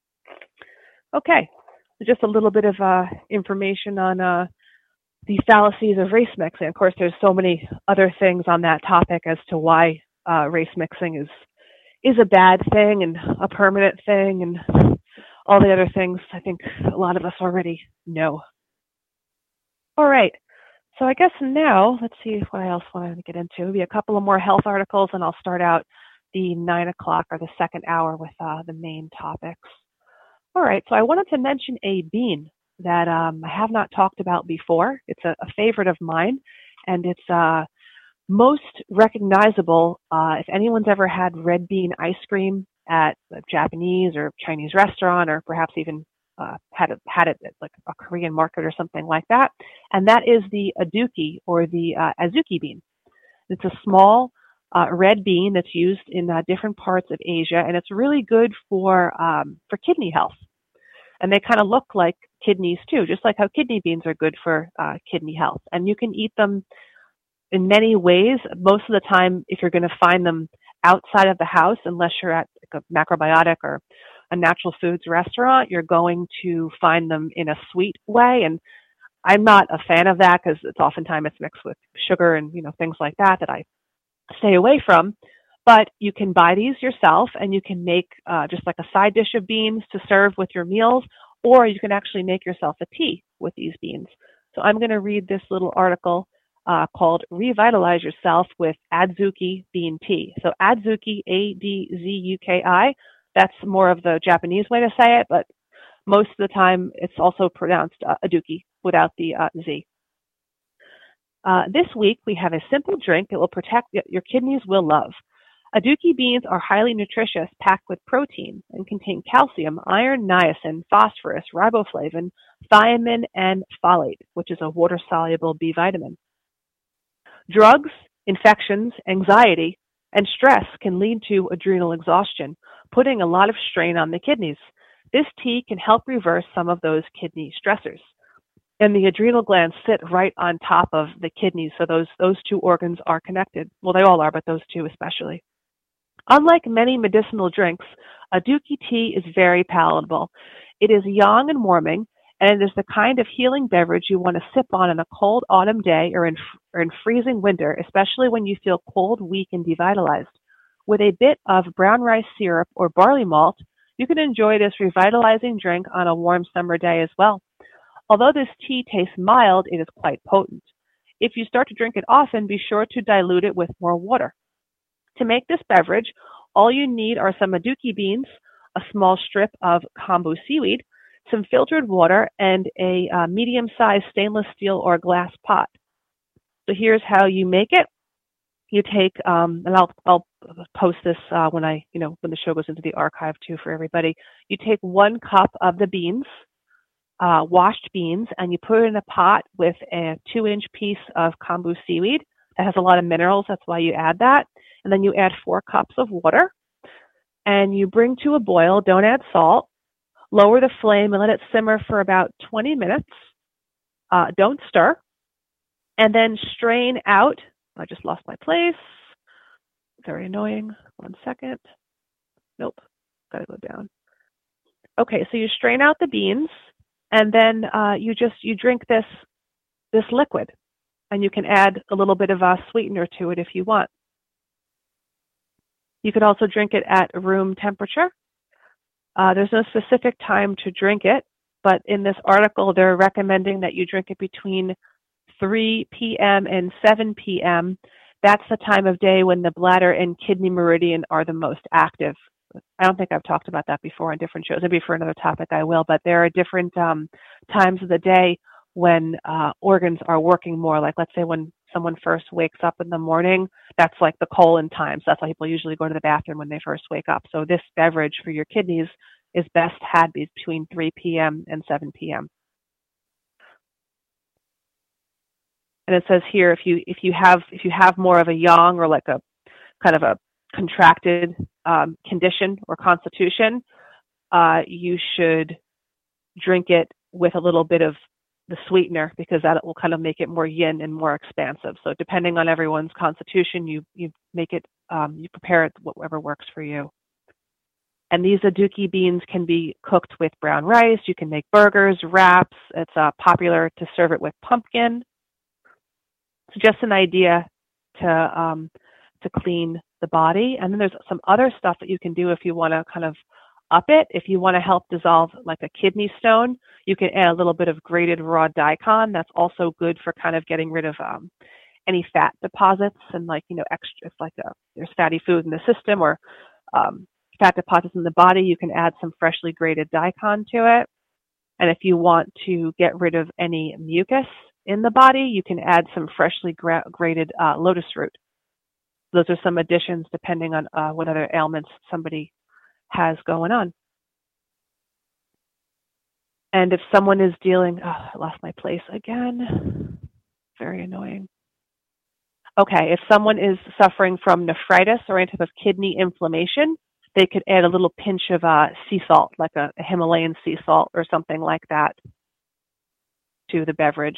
Okay, just a little bit of information on the fallacies of race mixing. Of course, there's so many other things on that topic as to why race mixing is a bad thing and a permanent thing and all the other things I think a lot of us already know. All right, so I guess now, let's see what else I want to get into. Maybe a couple of more health articles, and I'll start out the 9 o'clock or the second hour with the main topics. All right, so I wanted to mention a bean that I have not talked about before. It's a favorite of mine, and it's Most recognizable, if anyone's ever had red bean ice cream at a Japanese or Chinese restaurant, or perhaps even had it at like a Korean market or something like that, and that is the aduki or the azuki bean. It's a small red bean that's used in different parts of Asia, and it's really good for kidney health. And they kind of look like kidneys too, just like how kidney beans are good for kidney health. And you can eat them in many ways. Most of the time, if you're going to find them outside of the house, unless you're at like a macrobiotic or a natural foods restaurant, you're going to find them in a sweet way. And I'm not a fan of that because oftentimes it's mixed with sugar and things like that I stay away from. But you can buy these yourself, and you can make just like a side dish of beans to serve with your meals, or you can actually make yourself a tea with these beans. So I'm going to read this little article called Revitalize Yourself with Adzuki Bean Tea. So Adzuki, A-D-Z-U-K-I, that's more of the Japanese way to say it, but most of the time it's also pronounced aduki without the Z. This week we have a simple drink that will protect your kidneys will love. Aduki beans are highly nutritious, packed with protein, and contain calcium, iron, niacin, phosphorus, riboflavin, thiamine, and folate, which is a water-soluble B vitamin. Drugs, infections, anxiety, and stress can lead to adrenal exhaustion, putting a lot of strain on the kidneys. This tea can help reverse some of those kidney stressors. And the adrenal glands sit right on top of the kidneys, so those two organs are connected. Well, they all are, but those two especially. Unlike many medicinal drinks, aduki tea is very palatable. It is young and warming, and it is the kind of healing beverage you want to sip on a cold autumn day or in freezing winter, especially when you feel cold, weak, and devitalized. With a bit of brown rice syrup or barley malt, you can enjoy this revitalizing drink on a warm summer day as well. Although this tea tastes mild, it is quite potent. If you start to drink it often, be sure to dilute it with more water. To make this beverage, all you need are some aduki beans, a small strip of kombu seaweed, some filtered water, and a medium-sized stainless steel or glass pot. So here's how you make it. You take, and I'll post this when the show goes into the archive too for everybody. You take 1 cup of the beans, washed beans, and you put it in a pot with a 2-inch piece of kombu seaweed. That has a lot of minerals. That's why you add that. And then you add 4 cups of water, and you bring to a boil. Don't add salt. Lower the flame and let it simmer for about 20 minutes. Don't stir. And then strain out. I just lost my place. Very annoying. 1 second. Nope. Gotta go down. Okay, so you strain out the beans, and then you drink this liquid, and you can add a little bit of a sweetener to it if you want. You could also drink it at room temperature. There's no specific time to drink it, but in this article, they're recommending that you drink it between 3 p.m. and 7 p.m. That's the time of day when the bladder and kidney meridian are the most active. I don't think I've talked about that before on different shows. Maybe for another topic I will, but there are different times of the day when organs are working more. Like, let's say when someone first wakes up in the morning, that's like the colon time. So that's why people usually go to the bathroom when they first wake up. So this beverage for your kidneys is best had between 3 p.m. and 7 p.m. And it says here, if you have more of a yang or like a kind of a contracted condition or constitution, you should drink it with a little bit of the sweetener, because that will kind of make it more yin and more expansive. So depending on everyone's constitution, you make it, you prepare it whatever works for you. And these aduki beans can be cooked with brown rice. You can make burgers, wraps. It's popular to serve it with pumpkin. So just an idea to clean the body. And then there's some other stuff that you can do if you want to kind of up it. If you want to help dissolve like a kidney stone, you can add a little bit of grated raw daikon. That's also good for kind of getting rid of any fat deposits and extra, if there's fatty food in the system or fat deposits in the body, you can add some freshly grated daikon to it. And if you want to get rid of any mucus in the body, you can add some freshly grated lotus root. Those are some additions depending on what other ailments somebody has going on. And if someone is dealing, I lost my place again. Very annoying. Okay, if someone is suffering from nephritis or any type of kidney inflammation, they could add a little pinch of sea salt, like a Himalayan sea salt or something like that, to the beverage.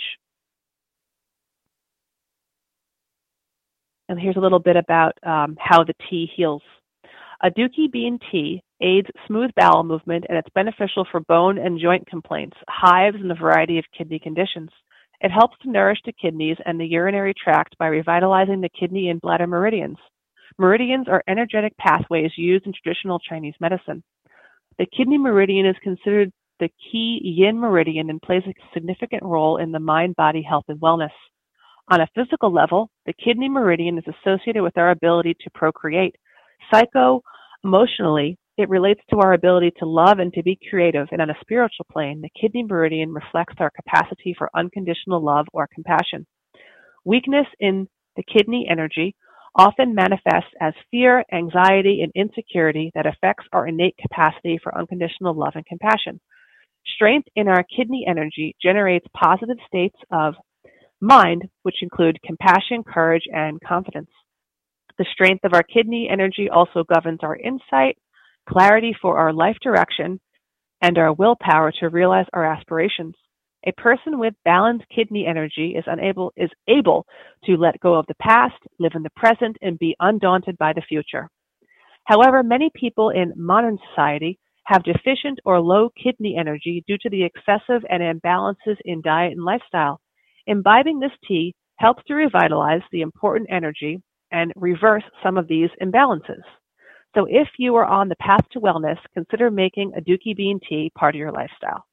And here's a little bit about how the tea heals. Aduki bean tea aids smooth bowel movement, and it's beneficial for bone and joint complaints, hives, and a variety of kidney conditions. It helps to nourish the kidneys and the urinary tract by revitalizing the kidney and bladder meridians. Meridians are energetic pathways used in traditional Chinese medicine. The kidney meridian is considered the key yin meridian and plays a significant role in the mind-body health and wellness. On a physical level, the kidney meridian is associated with our ability to procreate. Psycho-emotionally, it relates to our ability to love and to be creative, and on a spiritual plane, the kidney meridian reflects our capacity for unconditional love or compassion. Weakness in the kidney energy often manifests as fear, anxiety, and insecurity that affects our innate capacity for unconditional love and compassion. Strength in our kidney energy generates positive states of mind, which include compassion, courage, and confidence. The strength of our kidney energy also governs our insight, clarity for our life direction, and our willpower to realize our aspirations. A person with balanced kidney energy is able to let go of the past, live in the present, and be undaunted by the future. However, many people in modern society have deficient or low kidney energy due to the excessive and imbalances in diet and lifestyle. Imbibing this tea helps to revitalize the important energy and reverse some of these imbalances. So if you are on the path to wellness, consider making Aduki bean tea part of your lifestyle.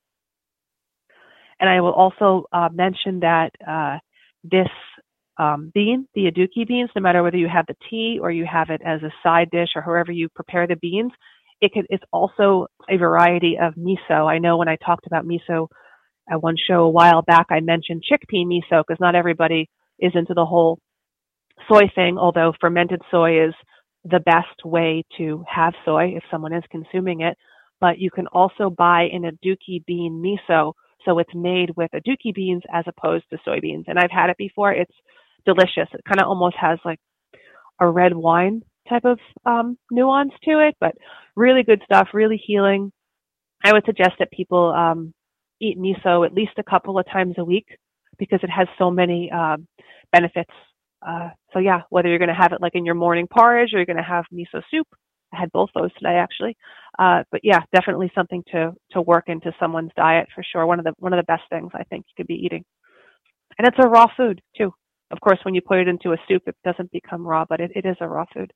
And I will also mention that this bean, the Aduki beans, no matter whether you have the tea or you have it as a side dish or however you prepare the beans, it's also a variety of miso. I know when I talked about miso at one show a while back, I mentioned chickpea miso because not everybody is into the whole soy thing, although fermented soy is the best way to have soy if someone is consuming it. But you can also buy an Aduki bean miso, so it's made with Aduki beans as opposed to soybeans. And I've had it before. It's delicious. It kind of almost has like a red wine type of nuance to it, but really good stuff, really healing. I would suggest that people eat miso at least a couple of times a week because it has so many benefits. So yeah, whether you're going to have it like in your morning porridge or you're going to have miso soup. I had both those today actually. But yeah, definitely something to work into someone's diet for sure. One of the best things I think you could be eating. And it's a raw food too. Of course, when you put it into a soup, it doesn't become raw, but it is a raw food.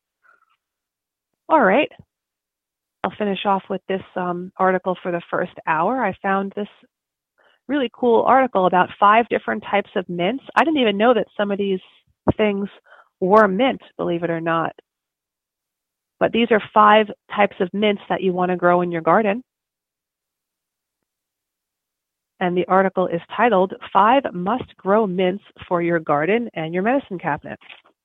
All right. I'll finish off with this article for the first hour. I found this really cool article about 5 different types of mints. I didn't even know that some of these things were mint, believe it or not. But these are 5 types of mints that you want to grow in your garden. And the article is titled 5 Must-Grow Mints for Your Garden and Your Medicine Cabinet.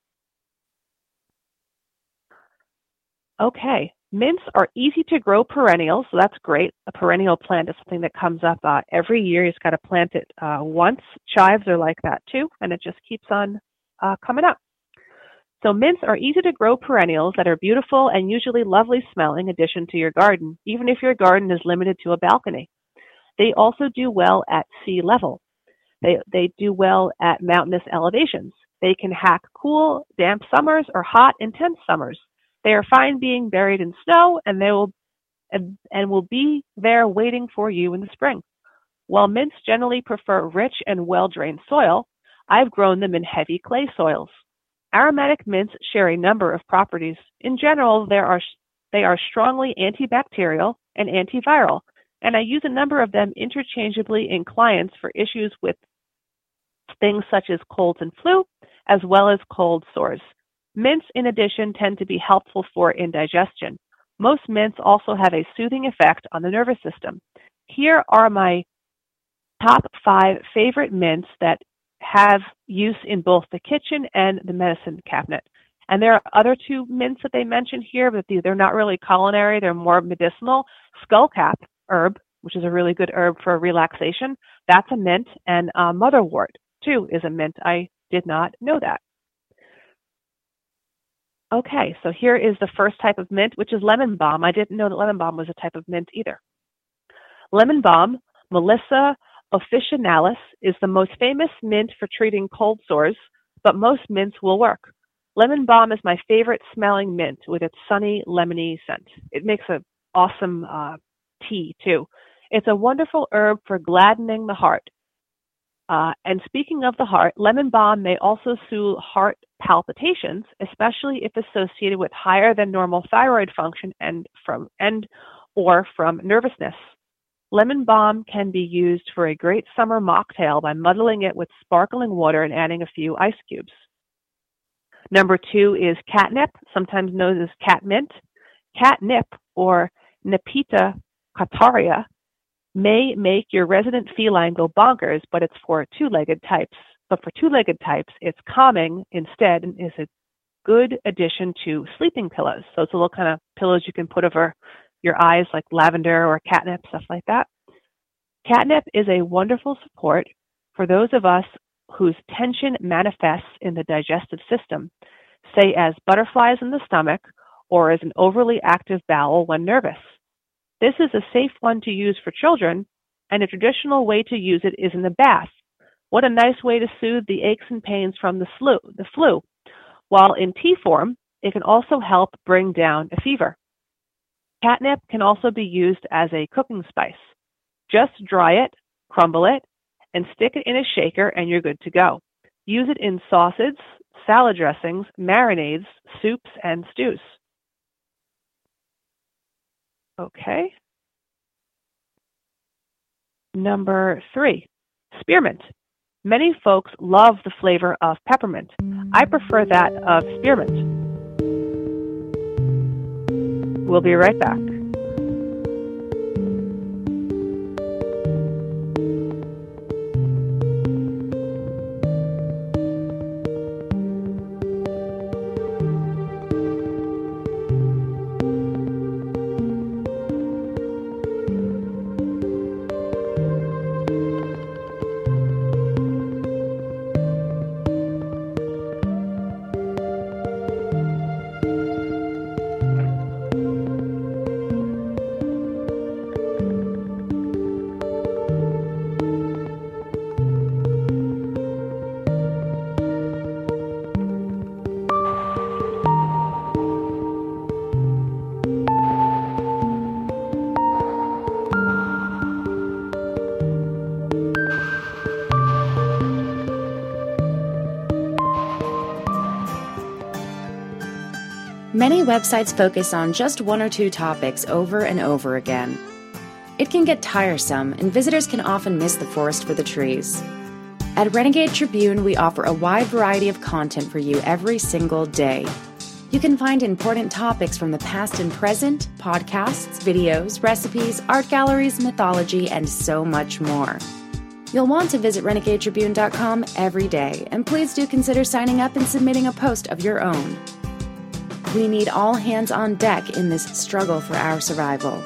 Okay, mints are easy to grow perennials, so that's great. A perennial plant is something that comes up every year. You just got to plant it once. Chives are like that too, and it just keeps on coming up. So mints are easy to grow perennials that are beautiful and usually lovely smelling addition to your garden, even if your garden is limited to a balcony. They also do well at sea level. They do well at mountainous elevations. They can hack cool, damp summers or hot, intense summers. They are fine being buried in snow, and they will be there waiting for you in the spring. While mints generally prefer rich and well-drained soil, I've grown them in heavy clay soils. Aromatic mints share a number of properties. In general, they are strongly antibacterial and antiviral, and I use a number of them interchangeably in clients for issues with things such as colds and flu, as well as cold sores. Mints, in addition, tend to be helpful for indigestion. Most mints also have a soothing effect on the nervous system. Here are my top 5 favorite mints that have use in both the kitchen and the medicine cabinet. And there are other two mints that they mention here, but they're not really culinary. They're more medicinal. Skullcap herb, which is a really good herb for relaxation, that's a mint. And motherwort, too, is a mint. I did not know that. Okay, so here is the first type of mint, which is lemon balm. I didn't know that lemon balm was a type of mint either. Lemon balm, Melissa officinalis, is the most famous mint for treating cold sores, but most mints will work. Lemon balm is my favorite smelling mint with its sunny, lemony scent. It makes an awesome tea, too. It's a wonderful herb for gladdening the heart. And speaking of the heart, lemon balm may also soothe heart palpitations, especially if associated with higher than normal thyroid function or from nervousness. Lemon balm can be used for a great summer mocktail by muddling it with sparkling water and adding a few ice cubes. Number 2 is catnip, sometimes known as catmint. Catnip, or Nepeta cataria, may make your resident feline go bonkers, but it's for two-legged types. But for two-legged types, it's calming instead and is a good addition to sleeping pillows. So it's a little kind of pillows you can put over your eyes, like lavender or catnip, stuff like that. Catnip is a wonderful support for those of us whose tension manifests in the digestive system, say as butterflies in the stomach or as an overly active bowel when nervous. This is a safe one to use for children, and a traditional way to use it is in the bath. What a nice way to soothe the aches and pains from the flu. While in tea form, it can also help bring down a fever. Catnip can also be used as a cooking spice. Just dry it, crumble it, and stick it in a shaker and you're good to go. Use it in sauces, salad dressings, marinades, soups, and stews. Okay. Number 3, spearmint. Many folks love the flavor of peppermint. I prefer that of spearmint. We'll be right back. Many websites focus on just one or two topics over and over again. It can get tiresome, and visitors can often miss the forest for the trees. At Renegade Tribune, we offer a wide variety of content for you every single day. You can find important topics from the past and present, podcasts, videos, recipes, art galleries, mythology, and so much more. You'll want to visit renegadetribune.com every day, and please do consider signing up and submitting a post of your own. We need all hands on deck in this struggle for our survival.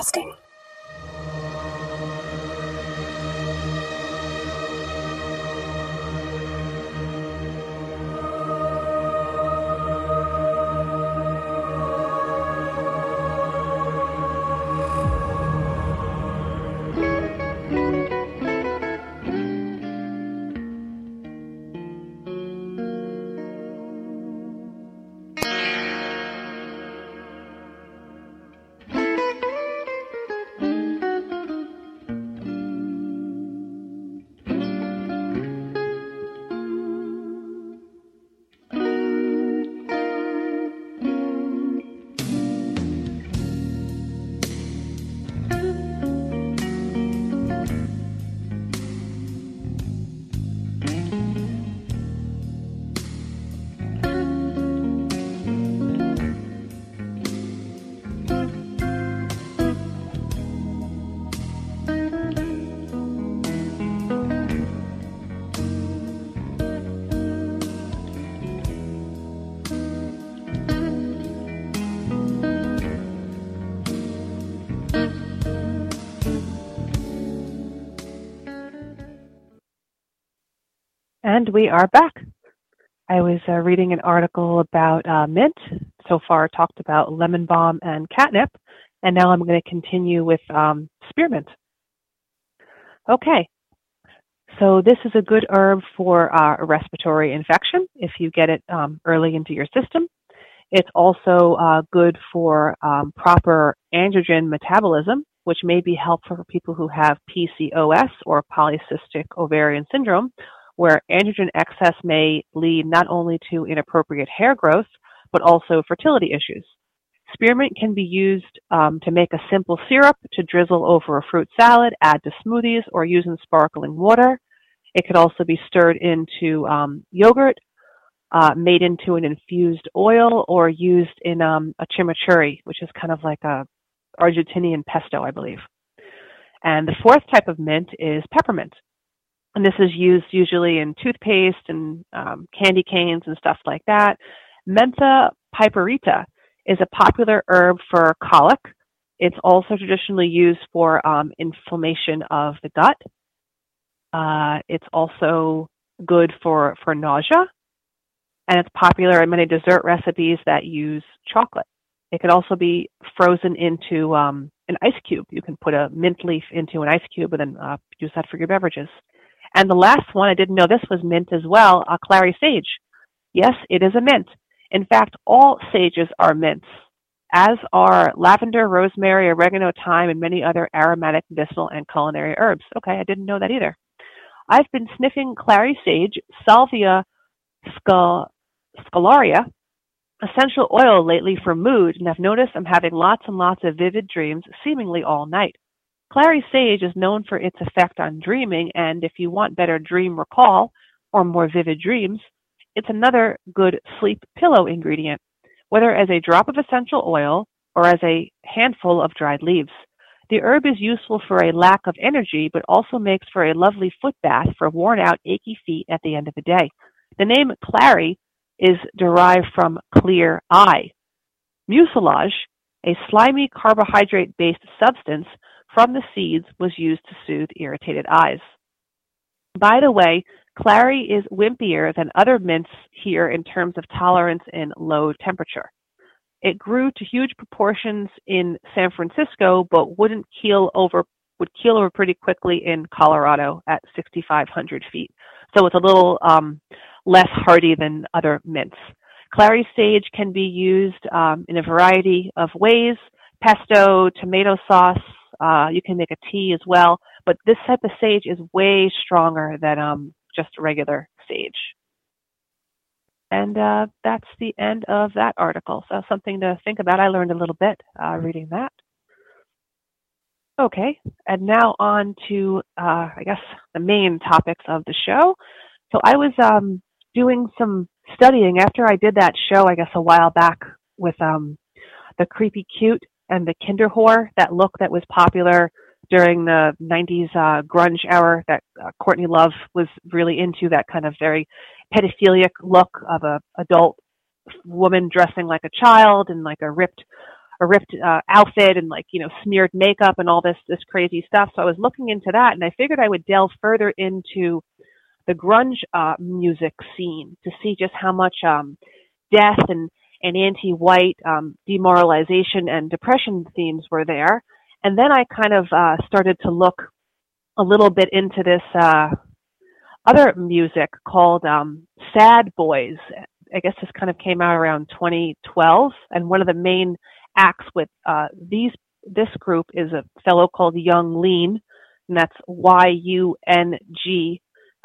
Broadcasting. And we are back. I was reading an article about mint. So far talked about lemon balm and catnip, and now I'm going to continue with spearmint. Okay, so this is a good herb for a respiratory infection if you get it early into your system. It's also good for proper androgen metabolism, which may be helpful for people who have PCOS or polycystic ovarian syndrome, where androgen excess may lead not only to inappropriate hair growth, but also fertility issues. Spearmint can be used to make a simple syrup to drizzle over a fruit salad, add to smoothies, or use in sparkling water. It could also be stirred into yogurt, made into an infused oil, or used in a chimichurri, which is kind of like a Argentinian pesto, I believe. And the fourth type of mint is peppermint. And this is used usually in toothpaste and candy canes and stuff like that. Mentha piperita is a popular herb for colic. It's also traditionally used for inflammation of the gut. It's also good for nausea. And it's popular in many dessert recipes that use chocolate. It could also be frozen into an ice cube. You can put a mint leaf into an ice cube and then use that for your beverages. And the last one, I didn't know this was mint as well, clary sage. Yes, it is a mint. In fact, all sages are mints, as are lavender, rosemary, oregano, thyme, and many other aromatic, medicinal, and culinary herbs. Okay, I didn't know that either. I've been sniffing clary sage, Salvia scalaria, essential oil lately for mood, and I've noticed I'm having lots and lots of vivid dreams, seemingly all night. Clary sage is known for its effect on dreaming, and if you want better dream recall or more vivid dreams, it's another good sleep pillow ingredient, whether as a drop of essential oil or as a handful of dried leaves. The herb is useful for a lack of energy, but also makes for a lovely foot bath for worn-out, achy feet at the end of the day. The name clary is derived from clear eye. Mucilage, a slimy carbohydrate-based substance from the seeds, was used to soothe irritated eyes. By the way, clary is wimpier than other mints here in terms of tolerance in low temperature. It grew to huge proportions in San Francisco, but would keel over pretty quickly in Colorado at 6,500 feet. So it's a little less hardy than other mints. Clary sage can be used in a variety of ways: pesto, tomato sauce. You can make a tea as well, but this type of sage is way stronger than just regular sage. And that's the end of that article. So something to think about. I learned a little bit reading that. Okay, and now on to, I guess, the main topics of the show. So I was doing some studying after I did that show, I guess, a while back with the creepy cute and the Kinderhore, that look that was popular during the 90s grunge era that Courtney Love was really into, that kind of very pedophilic look of a adult woman dressing like a child and like a ripped ripped outfit and like, smeared makeup and all this crazy stuff. So I was looking into that, and I figured I would delve further into the grunge music scene to see just how much death and anti-white demoralization and depression themes were there. And then I kind of started to look a little bit into this other music called Sad Boys. I guess this kind of came out around 2012, and one of the main acts with this group is a fellow called Yung Lean, and that's Y-U-N-G,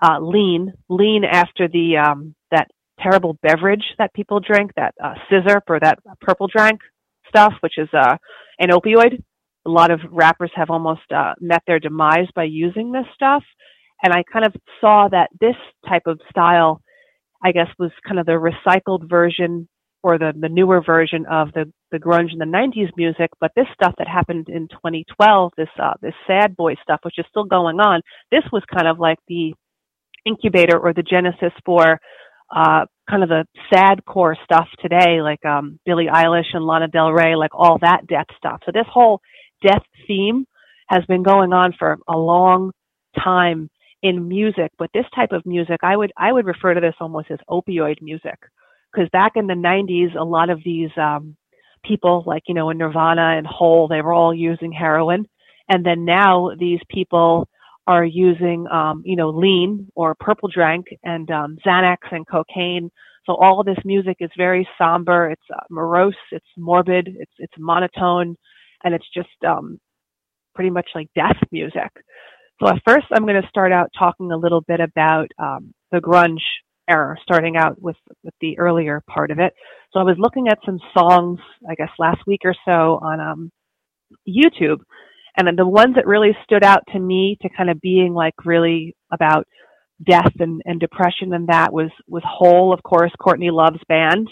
lean after the that terrible beverage that people drink, that scissor or that purple drank stuff, which is an opioid. A lot of rappers have almost met their demise by using this stuff. And I kind of saw that this type of style, I guess, was kind of the recycled version or the newer version of the grunge in the 90s music. But this stuff that happened in 2012, this sad boy stuff, which is still going on, this was kind of like the incubator or the genesis for kind of the sad core stuff today, like Billie Eilish and Lana Del Rey, like all that death stuff. So this whole death theme has been going on for a long time in music, but this type of music, I would refer to this almost as opioid music, because back in the 90s, a lot of these people, like, in Nirvana and Hole, they were all using heroin, and then now these people are using, lean or purple drank and Xanax and cocaine. So all of this music is very somber. It's morose. It's morbid. It's monotone, and it's just pretty much like death music. So at first, I'm going to start out talking a little bit about the grunge era, starting out with the earlier part of it. So I was looking at some songs, I guess, last week or so on YouTube, and then the ones that really stood out to me to kind of being like really about death and depression, and that was Hole, of course, Courtney Love's band,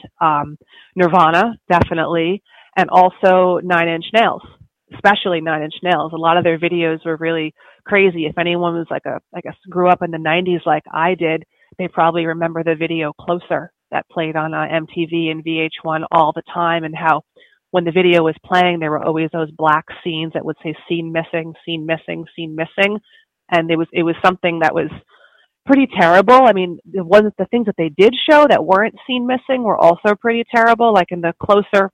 Nirvana, definitely, and also Nine Inch Nails, especially Nine Inch Nails. A lot of their videos were really crazy. If anyone was like grew up in the 90s like I did, they probably remember the video Closer that played on MTV and VH1 all the time, and how when the video was playing, there were always those black scenes that would say scene missing, scene missing, scene missing. And it was something that was pretty terrible. I mean, the things that they did show that weren't scene missing were also pretty terrible. Like in the Closer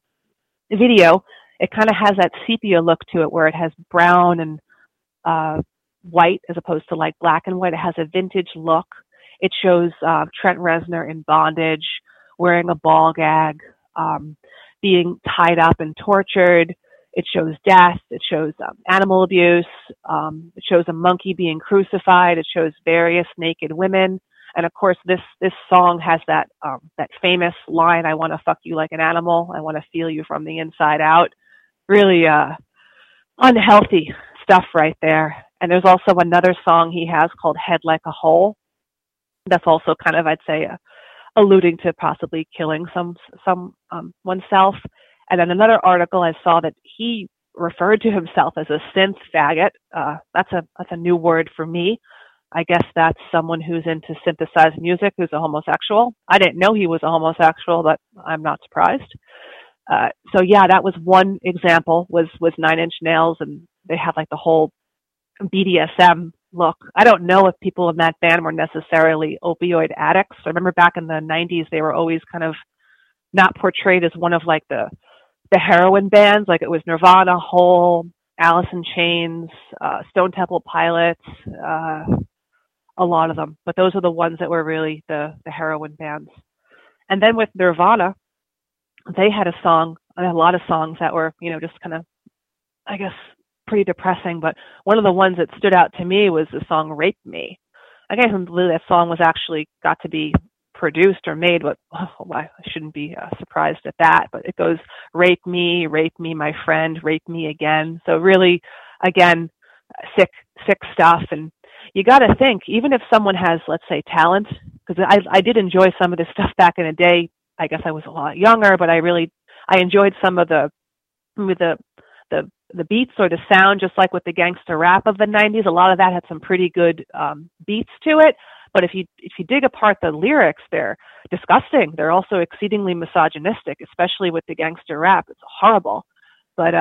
video, it kind of has that sepia look to it, where it has brown and white as opposed to like black and white. It has a vintage look. It shows Trent Reznor in bondage, wearing a ball gag, being tied up and tortured. It shows death. It shows animal abuse. It shows a monkey being crucified. It shows various naked women. And of course, this song has that famous line, "I want to fuck you like an animal. I want to feel you from the inside out." Really unhealthy stuff right there. And there's also another song he has called "Head Like a Hole." That's also kind of, I'd say, alluding to possibly killing some oneself. And then another article I saw that he referred to himself as a synth faggot. That's a new word for me. I guess that's someone who's into synthesized music, who's a homosexual. I didn't know he was a homosexual, but I'm not surprised. So yeah, that was one example, was Nine Inch Nails, and they have like the whole BDSM look. I don't know if people in that band were necessarily opioid addicts. I remember back in the 90s, they were always kind of not portrayed as one of like the heroin bands. Like it was Nirvana, Hole, Alice in Chains, Stone Temple Pilots, a lot of them. But those are the ones that were really the heroin bands. And then with Nirvana, they had a lot of songs that were, just kind of, I guess, pretty depressing. But one of the ones that stood out to me was the song "Rape Me." I can't believe that song was actually got to be produced or made, but I shouldn't be surprised at that. But it goes, rape me, my friend, rape me again. So really, again, sick stuff. And you got to think, even if someone has, let's say, talent, because I did enjoy some of this stuff back in the day. I guess I was a lot younger, but I enjoyed some of the beats or the sound, just like with the gangster rap of the 90s. A lot of that had some pretty good beats to it. But if you dig apart the lyrics, they're disgusting. They're also exceedingly misogynistic, especially with the gangster rap. It's horrible. But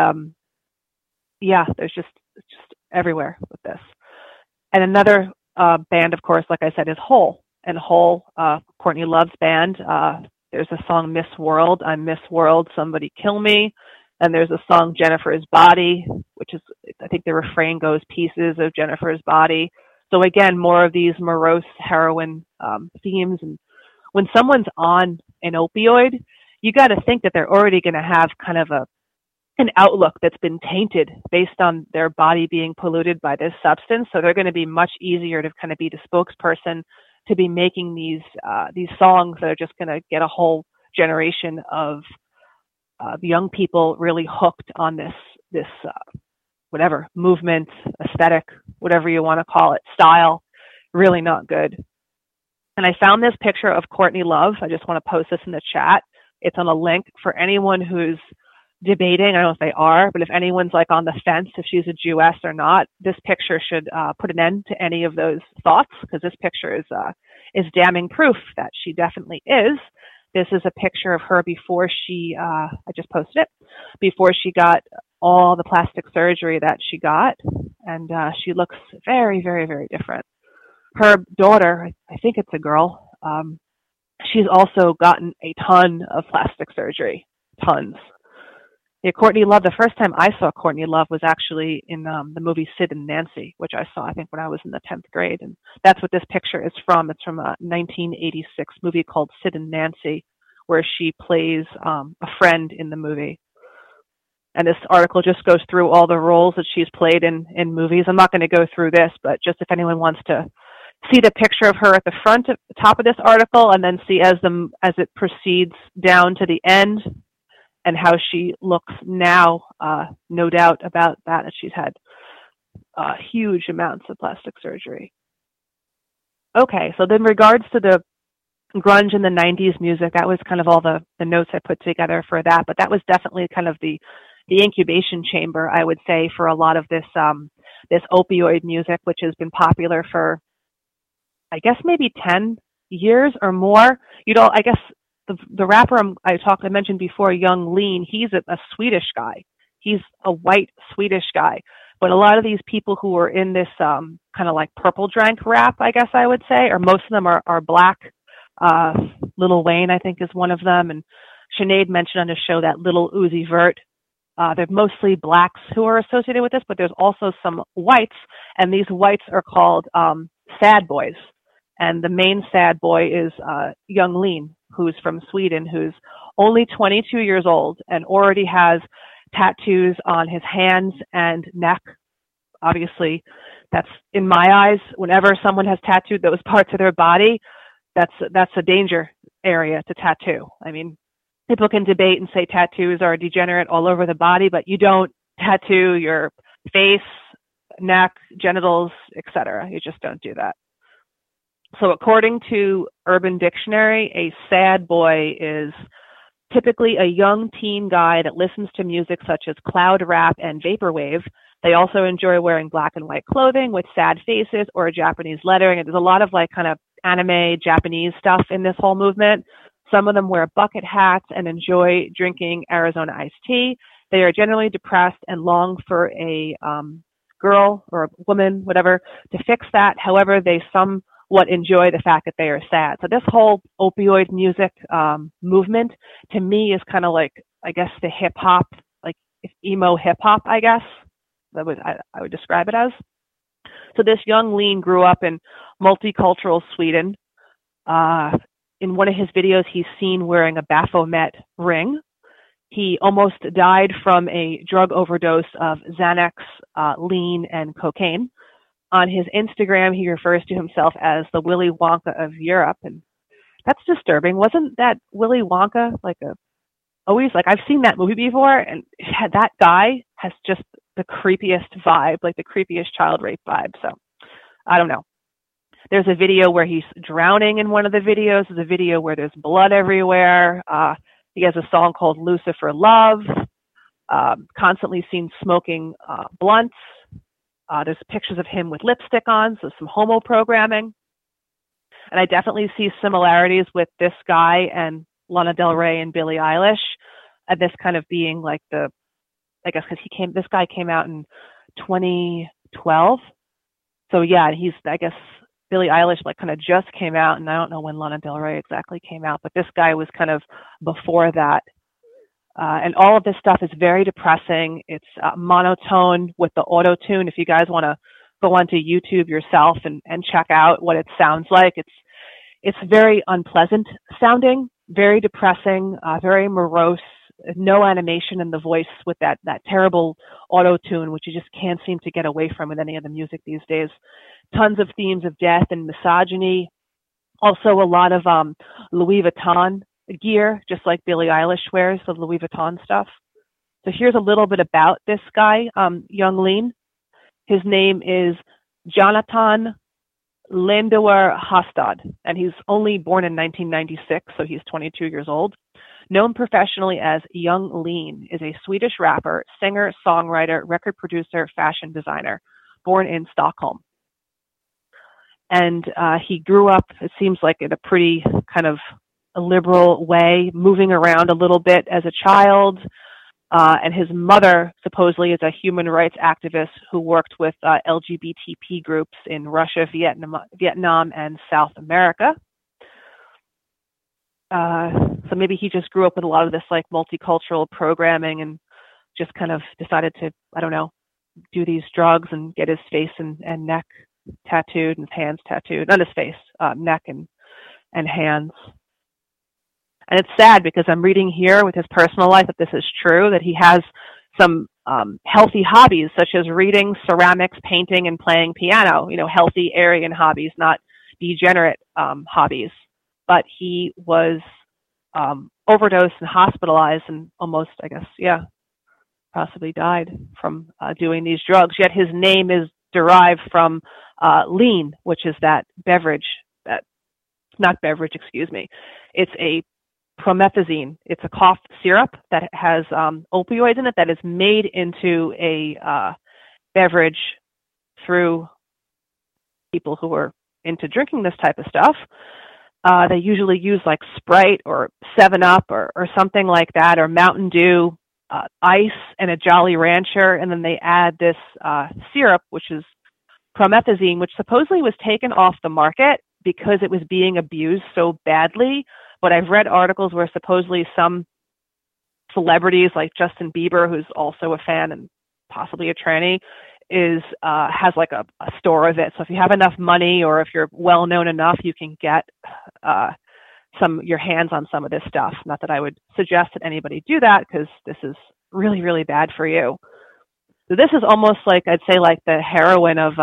yeah, there's just everywhere with this. And another band, of course, like I said, is Hole. And Hole, Courtney Love's band. There's a song Miss World. I'm Miss World. Somebody kill me. And there's a song Jennifer's Body, which is, I think the refrain goes, pieces of Jennifer's body. So again, more of these morose heroin themes. And when someone's on an opioid, you got to think that they're already going to have kind of an outlook that's been tainted based on their body being polluted by this substance. So they're going to be much easier to kind of be the spokesperson to be making these songs that are just going to get a whole generation of young people really hooked on this whatever movement, aesthetic, whatever you want to call it, style. Really not good. And I found this picture of Courtney Love. I just want to post this in the chat. It's on a link for anyone who's debating. I don't know if they are, but if anyone's like on the fence if she's a Jewess or not, this picture should put an end to any of those thoughts, because this picture is damning proof that she definitely is. This is a picture of her before she, I just posted it, before she got all the plastic surgery that she got. And she looks very, very, very different. Her daughter, I think it's a girl, she's also gotten a ton of plastic surgery, tons. Yeah, Courtney Love, the first time I saw Courtney Love was actually in the movie Sid and Nancy, which I saw, I think, when I was in the 10th grade. And that's what this picture is from. It's from a 1986 movie called Sid and Nancy, where she plays a friend in the movie. And this article just goes through all the roles that she's played in movies. I'm not going to go through this, but just if anyone wants to see the picture of her at the front, at the top of this article, and then see as it proceeds down to the end, and how she looks now, no doubt about that she's had huge amounts of plastic surgery. Okay, so then in regards to the grunge in the 90s music, that was kind of all the notes I put together for that, but that was definitely kind of the incubation chamber, I would say, for a lot of this opioid music, which has been popular for, I guess, maybe 10 years or more. You know, I guess the rapper I mentioned before, Young Lean, he's a Swedish guy. He's a white Swedish guy. But a lot of these people who are in this kind of like purple drank rap, I guess I would say, or most of them are black. Lil Wayne, I think, is one of them. And Sinead mentioned on the show that Lil Uzi Vert. They're mostly blacks who are associated with this, but there's also some whites, and these whites are called sad boys. And the main sad boy is Young Lean, who's from Sweden, who's only 22 years old and already has tattoos on his hands and neck. Obviously, that's, in my eyes, whenever someone has tattooed those parts of their body, that's a danger area to tattoo. I mean, people can debate and say tattoos are degenerate all over the body, but you don't tattoo your face, neck, genitals, etc. You just don't do that. So according to Urban Dictionary, a sad boy is typically a young teen guy that listens to music such as cloud rap and vaporwave. They also enjoy wearing black and white clothing with sad faces or Japanese lettering. And there's a lot of like kind of anime Japanese stuff in this whole movement. Some of them wear bucket hats and enjoy drinking Arizona iced tea. They are generally depressed and long for a girl or a woman, whatever, to fix that. However, they somewhat enjoy the fact that they are sad. So this whole opioid music movement, to me, is kind of like, I guess, the hip hop, like emo hip hop, I guess. I would describe it as. So this Young Lean grew up in multicultural Sweden. In one of his videos, he's seen wearing a Baphomet ring. He almost died from a drug overdose of Xanax, lean, and cocaine. On his Instagram, he refers to himself as the Willy Wonka of Europe, and that's disturbing. Wasn't that Willy Wonka always like, I've seen that movie before, and that guy has just the creepiest vibe, like the creepiest child rape vibe. So I don't know. There's a video where he's drowning in one of the videos. There's a video where there's blood everywhere. He has a song called Lucifer Love. Constantly seen smoking blunts. There's pictures of him with lipstick on, so some homo programming. And I definitely see similarities with this guy and Lana Del Rey and Billie Eilish, and this kind of being like the I guess because this guy came out in 2012. So yeah, I guess Billie Eilish like kind of just came out, and I don't know when Lana Del Rey exactly came out, but this guy was kind of before that. And all of this stuff is very depressing. It's monotone with the auto tune. If you guys want to go onto YouTube yourself and check out what it sounds like, it's very unpleasant sounding, very depressing, very morose. No animation in the voice with that terrible auto tune, which you just can't seem to get away from in any of the music these days. Tons of themes of death and misogyny. Also a lot of Louis Vuitton gear, just like Billie Eilish wears, the Louis Vuitton stuff. So here's a little bit about this guy, Young Lean. His name is Jonathan Landauer Hastad, and he's only born in 1996, so he's 22 years old. Known professionally as Young Lean, is a Swedish rapper, singer, songwriter, record producer, fashion designer, born in Stockholm. And he grew up, it seems like, in a pretty kind of a liberal way, moving around a little bit as a child. And his mother supposedly is a human rights activist who worked with LGBTP groups in Russia, Vietnam, and South America. So maybe he just grew up with a lot of this like multicultural programming and just kind of decided to, I don't know, do these drugs and get his face and neck tattooed and his hands tattooed. Not his face, neck and hands. And it's sad because I'm reading here with his personal life that this is true, that he has some healthy hobbies such as reading, ceramics, painting, and playing piano, healthy Aryan hobbies, not degenerate hobbies. But he was overdosed and hospitalized and almost, I guess, possibly died from doing these drugs. Yet his name is derived from lean, which is that beverage, It's a promethazine. It's a cough syrup that has opioids in it that is made into a beverage through people who are into drinking this type of stuff. They usually use like Sprite or 7-Up or something like that, or Mountain Dew, ice, and a Jolly Rancher, and then they add this syrup, which is promethazine, which supposedly was taken off the market because it was being abused so badly. But I've read articles where supposedly some celebrities like Justin Bieber, who's also a fan and possibly a tranny, has like a store of it. So if you have enough money or if you're well known enough, you can get your hands on some of this stuff. Not that I would suggest that anybody do that, because this is really, really bad for you. So this is almost like, I'd say, like the heroin of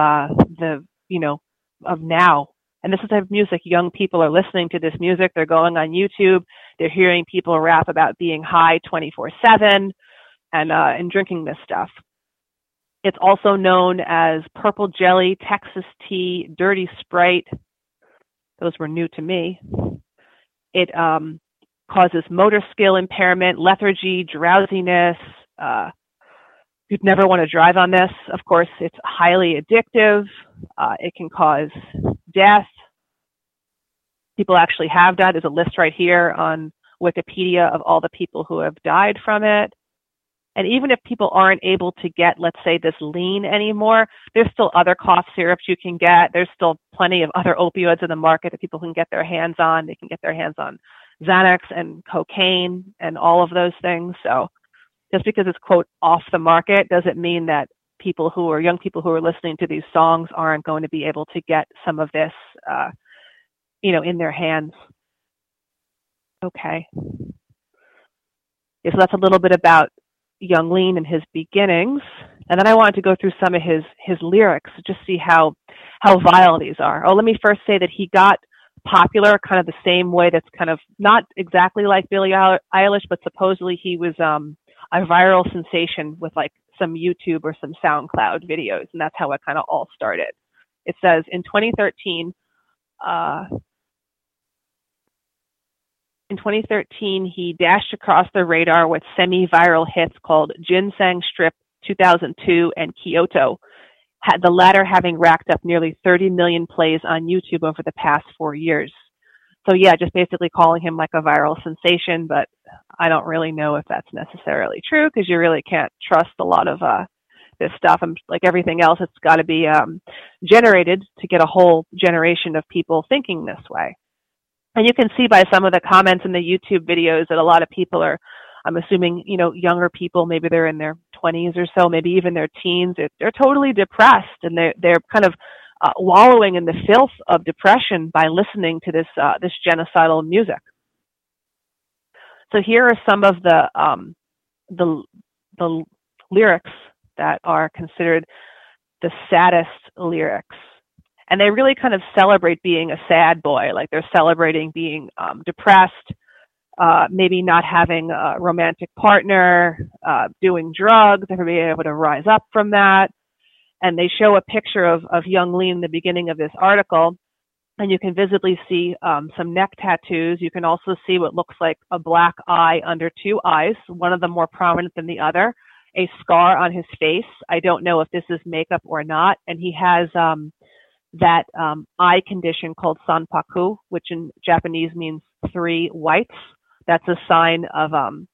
of now. And this is the type of music young people are listening to. This music, they're going on YouTube, they're hearing people rap about being high 24/7 and drinking this stuff. It's also known as purple jelly, Texas tea, dirty Sprite. Those were new to me. It causes motor skill impairment, lethargy, drowsiness. You'd never want to drive on this. Of course, it's highly addictive. It can cause death. People actually have died. There's a list right here on Wikipedia of all the people who have died from it. And even if people aren't able to get, let's say, this lean anymore, there's still other cough syrups you can get. There's still plenty of other opioids in the market that people can get their hands on. They can get their hands on Xanax and cocaine and all of those things. So just because it's, quote, off the market doesn't mean that young people who are listening to these songs aren't going to be able to get some of this, in their hands. Okay. Yeah, so that's a little bit about Young Lean and his beginnings. And then I wanted to go through some of his lyrics to just see how vile these are. Oh, let me first say that he got popular kind of the same way that's kind of not exactly like Billie Eilish, but supposedly he was a viral sensation with like some YouTube or some SoundCloud videos. And that's how it kind of all started. It says in 2013, he dashed across the radar with semi-viral hits called Ginseng Strip 2002 and Kyoto, the latter having racked up nearly 30 million plays on YouTube over the past 4 years. So yeah, just basically calling him like a viral sensation, but I don't really know if that's necessarily true, because you really can't trust a lot of this stuff. And like everything else, it's got to be generated to get a whole generation of people thinking this way. And you can see by some of the comments in the YouTube videos that a lot of people are, I'm assuming, younger people, maybe they're in their 20s or so, maybe even their teens. They're totally depressed, and they're kind of wallowing in the filth of depression by listening to this genocidal music. So here are some of the lyrics that are considered the saddest lyrics. And they really kind of celebrate being a sad boy, like they're celebrating being depressed, maybe not having a romantic partner, doing drugs, never being able to rise up from that. And they show a picture of young Lean in the beginning of this article, and you can visibly see some neck tattoos. You can also see what looks like a black eye under two eyes, one of them more prominent than the other, a scar on his face. I don't know if this is makeup or not. And he has that eye condition called sanpaku, which in Japanese means three whites. That's a sign of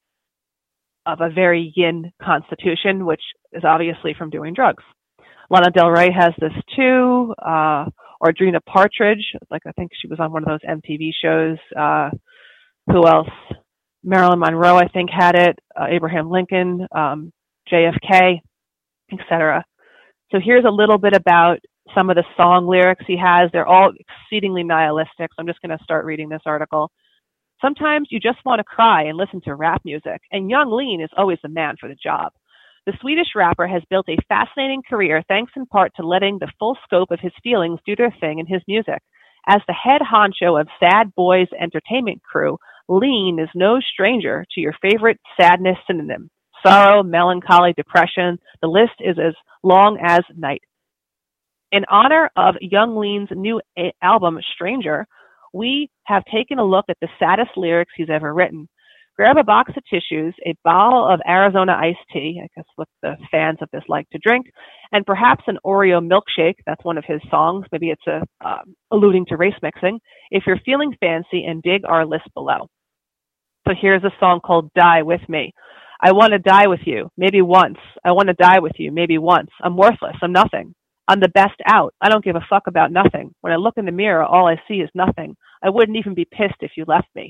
a very yin constitution, which is obviously from doing drugs. Lana Del Rey has this too, or Drina Partridge, like I think she was on one of those MTV shows. Who else? Marilyn Monroe, I think, had it. Abraham Lincoln, JFK, etc. So here's a little bit about some of the song lyrics he has. They're all exceedingly nihilistic, so I'm just going to start reading this article. Sometimes you just want to cry and listen to rap music, and young Lean is always the man for the job. The Swedish rapper has built a fascinating career thanks in part to letting the full scope of his feelings do their thing in his music. As the head honcho of Sad Boys Entertainment Crew, Lean is no stranger to your favorite sadness synonym. Sorrow, melancholy, depression, the list is as long as night. In honor of young Lean's new album, Stranger, we have taken a look at the saddest lyrics he's ever written. Grab a box of tissues, a bottle of Arizona iced tea, I guess what the fans of this like to drink, and perhaps an Oreo milkshake. That's one of his songs. Maybe it's alluding to race mixing. If you're feeling fancy, and dig our list below. So here's a song called Die With Me. I want to die with you, maybe once. I want to die with you, maybe once. I'm worthless. I'm nothing. I'm the best out. I don't give a fuck about nothing. When I look in the mirror, all I see is nothing. I wouldn't even be pissed if you left me.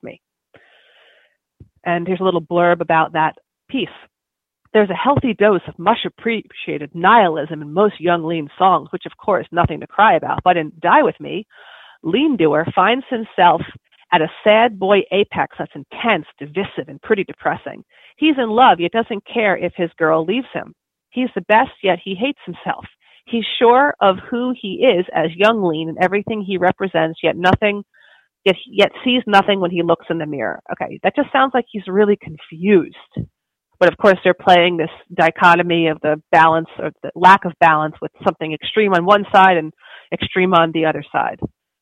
And here's a little blurb about that piece. There's a healthy dose of much appreciated nihilism in most young Lean songs, which of course nothing to cry about. But in Die With Me, Lean Doer finds himself at a sad boy apex that's intense, divisive, and pretty depressing. He's in love, yet doesn't care if his girl leaves him. He's the best, yet he hates himself. He's sure of who he is as young Lean and everything he represents, yet sees nothing when he looks in the mirror. Okay, that just sounds like he's really confused. But of course, they're playing this dichotomy of the balance or the lack of balance with something extreme on one side and extreme on the other side.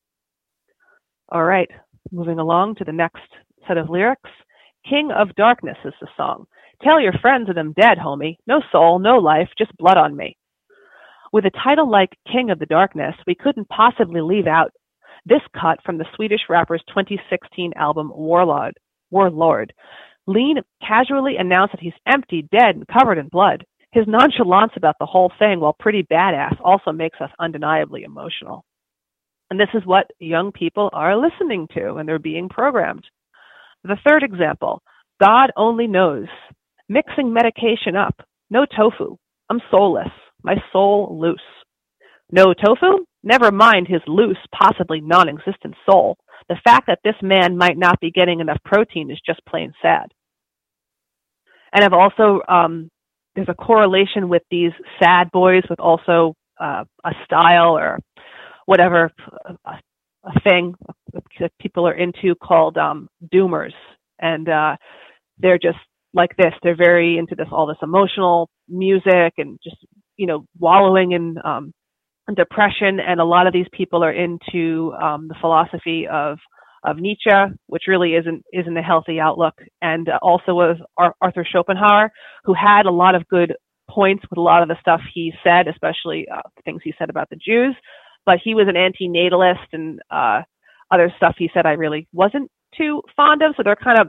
All right, moving along to the next set of lyrics. King of Darkness is the song. Tell your friends that I'm dead, homie. No soul, no life, just blood on me. With a title like King of the Darkness, we couldn't possibly leave out this cut from the Swedish rapper's 2016 album Warlord. Lean casually announced that he's empty, dead, and covered in blood. His nonchalance about the whole thing, while pretty badass, also makes us undeniably emotional. And this is what young people are listening to, and they're being programmed. The third example, God only knows. Mixing medication up. No tofu. I'm soulless. My soul loose. No tofu? Never mind his loose, possibly non-existent soul. The fact that this man might not be getting enough protein is just plain sad. And I've also, there's a correlation with these sad boys with also a style or whatever, a thing that people are into called doomers. And they're just like this. They're very into all this emotional music and just, wallowing in depression. And a lot of these people are into the philosophy of Nietzsche, which really isn't a healthy outlook. And also was Arthur Schopenhauer, who had a lot of good points with a lot of the stuff he said, especially the things he said about the Jews. But he was an anti-natalist, and other stuff he said I really wasn't too fond of. So they're kind of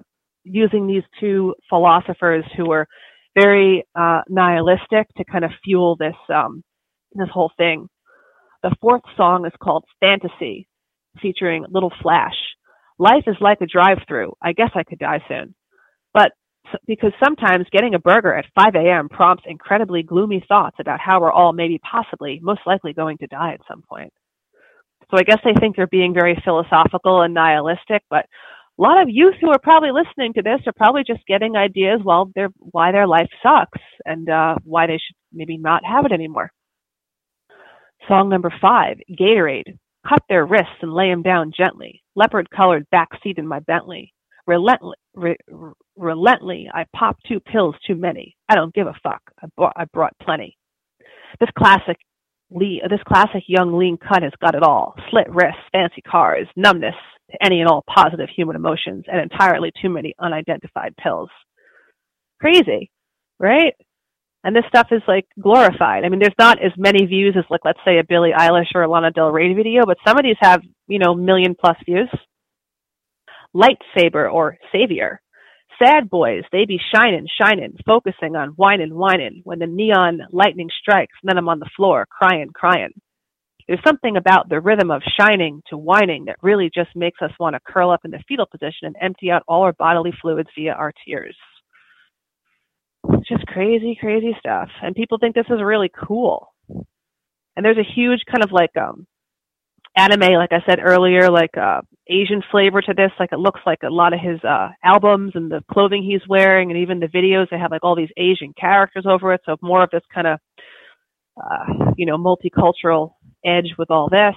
using these two philosophers who were very nihilistic to kind of fuel this this whole thing. The fourth song is called Fantasy, featuring Little Flash. Life is like a drive-through. I guess I could die soon. But because sometimes getting a burger at 5 a.m. prompts incredibly gloomy thoughts about how we're all maybe possibly, most likely going to die at some point. So I guess they think they're being very philosophical and nihilistic, but a lot of youth who are probably listening to this are probably just getting ideas why their life sucks and why they should maybe not have it anymore. Song number 5, Gatorade. Cut their wrists and lay them down gently. Leopard-colored backseat in my Bentley. Relentlessly, I pop 2 pills too many. I don't give a fuck. I brought plenty. This classic young lean cut has got it all. Slit wrists, fancy cars, numbness to any and all positive human emotions, and entirely too many unidentified pills. Crazy, right? And this stuff is like glorified. I mean, there's not as many views as, like, let's say a Billie Eilish or a Lana Del Rey video, but some of these have, million plus views. Lightsaber or Savior. Sad boys, they be shining, focusing on whining. When the neon lightning strikes, then I'm on the floor, crying. There's something about the rhythm of shining to whining that really just makes us want to curl up in the fetal position and empty out all our bodily fluids via our tears. It's just crazy, crazy stuff. And people think this is really cool. And there's a huge kind of like anime, like I said earlier, like Asian flavor to this. Like it looks like a lot of his albums and the clothing he's wearing and even the videos, they have like all these Asian characters over it. So more of this kind of, multicultural edge with all this.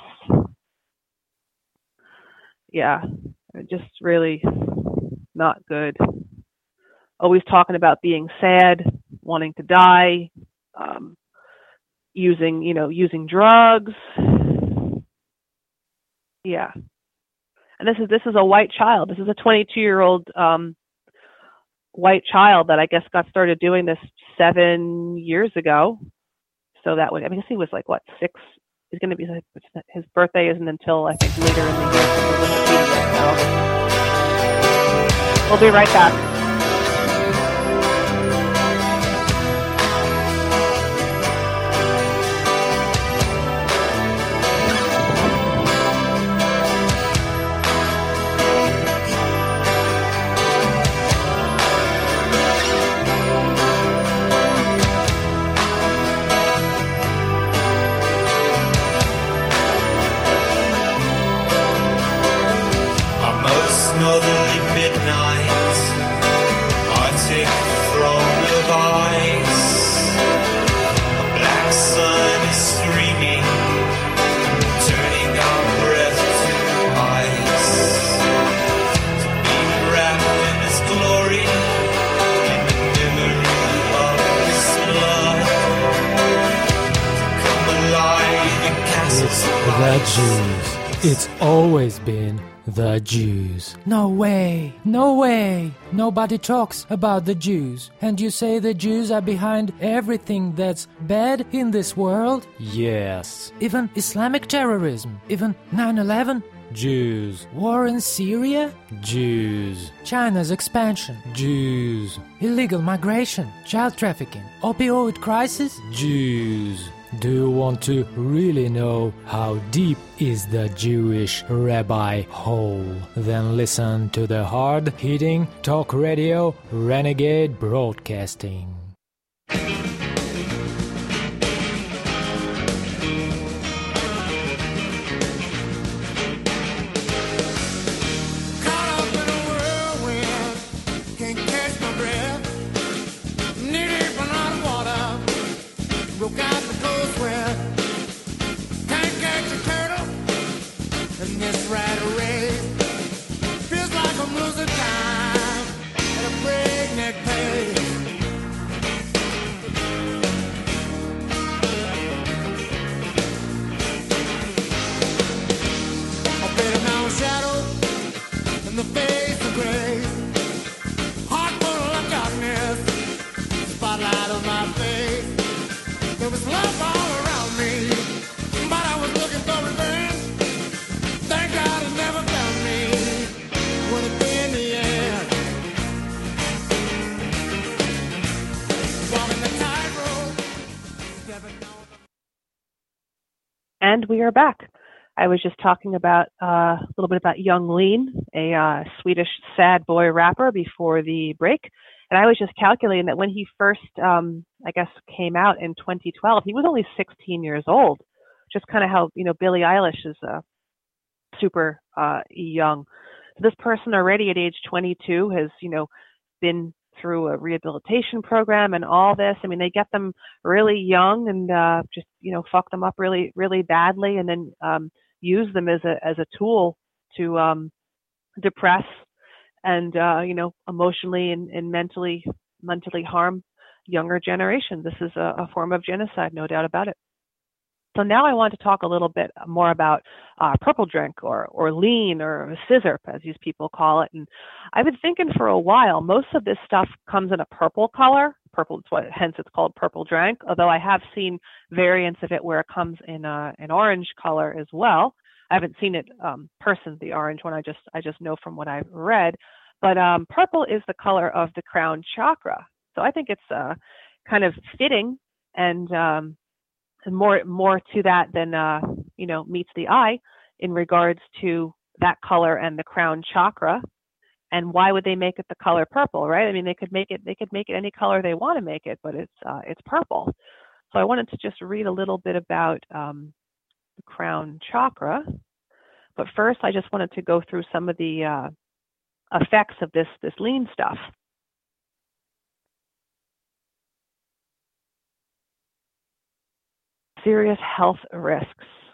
Yeah, just really not good. Always talking about being sad, wanting to die, using drugs. Yeah. And this is a white child. This is a 22-year-old white child that I guess got started doing this 7 years ago. So that would, I guess he was like, 6? He's going to be, his birthday isn't until I think later in the year. So we'll be right back. The Jews. It's always been the Jews. No way, no way. Nobody talks about the Jews. And you say the Jews are behind everything that's bad in this world? Yes. Even Islamic terrorism, even 9/11? Jews. War in Syria? Jews. China's expansion? Jews. Illegal migration? Child trafficking? Opioid crisis? Jews. Do you want to really know how deep is the Jewish rabbi hole? Then listen to the hard-hitting talk radio Renegade Broadcasting. And we are back. I was just talking about a little bit about Yung Lean, a Swedish sad boy rapper before the break. And I was just calculating that when he first, I guess, came out in 2012, he was only 16 years old. Just kind of how, Billie Eilish is super young. So this person already at age 22 has, been through a rehabilitation program and all this. I mean, they get them really young and just, fuck them up really, really badly, and then use them as a tool to depress and, emotionally and mentally harm younger generations. This is a form of genocide, no doubt about it. So now I want to talk a little bit more about purple drink or lean or scissor, as these people call it. And I've been thinking for a while, most of this stuff comes in a purple color. Purple, hence it's called purple drink, although I have seen variants of it where it comes in an orange color as well. I haven't seen it personally, the orange one. I just know from what I've read. But purple is the color of the crown chakra. So I think it's kind of fitting and more to that than meets the eye in regards to that color and the crown chakra. And why would they make it the color purple, right? I mean, they could make it any color they want to make it, but it's purple. So I wanted to just read a little bit about the crown chakra. But first, I just wanted to go through some of the effects of this lean stuff. Serious health risks.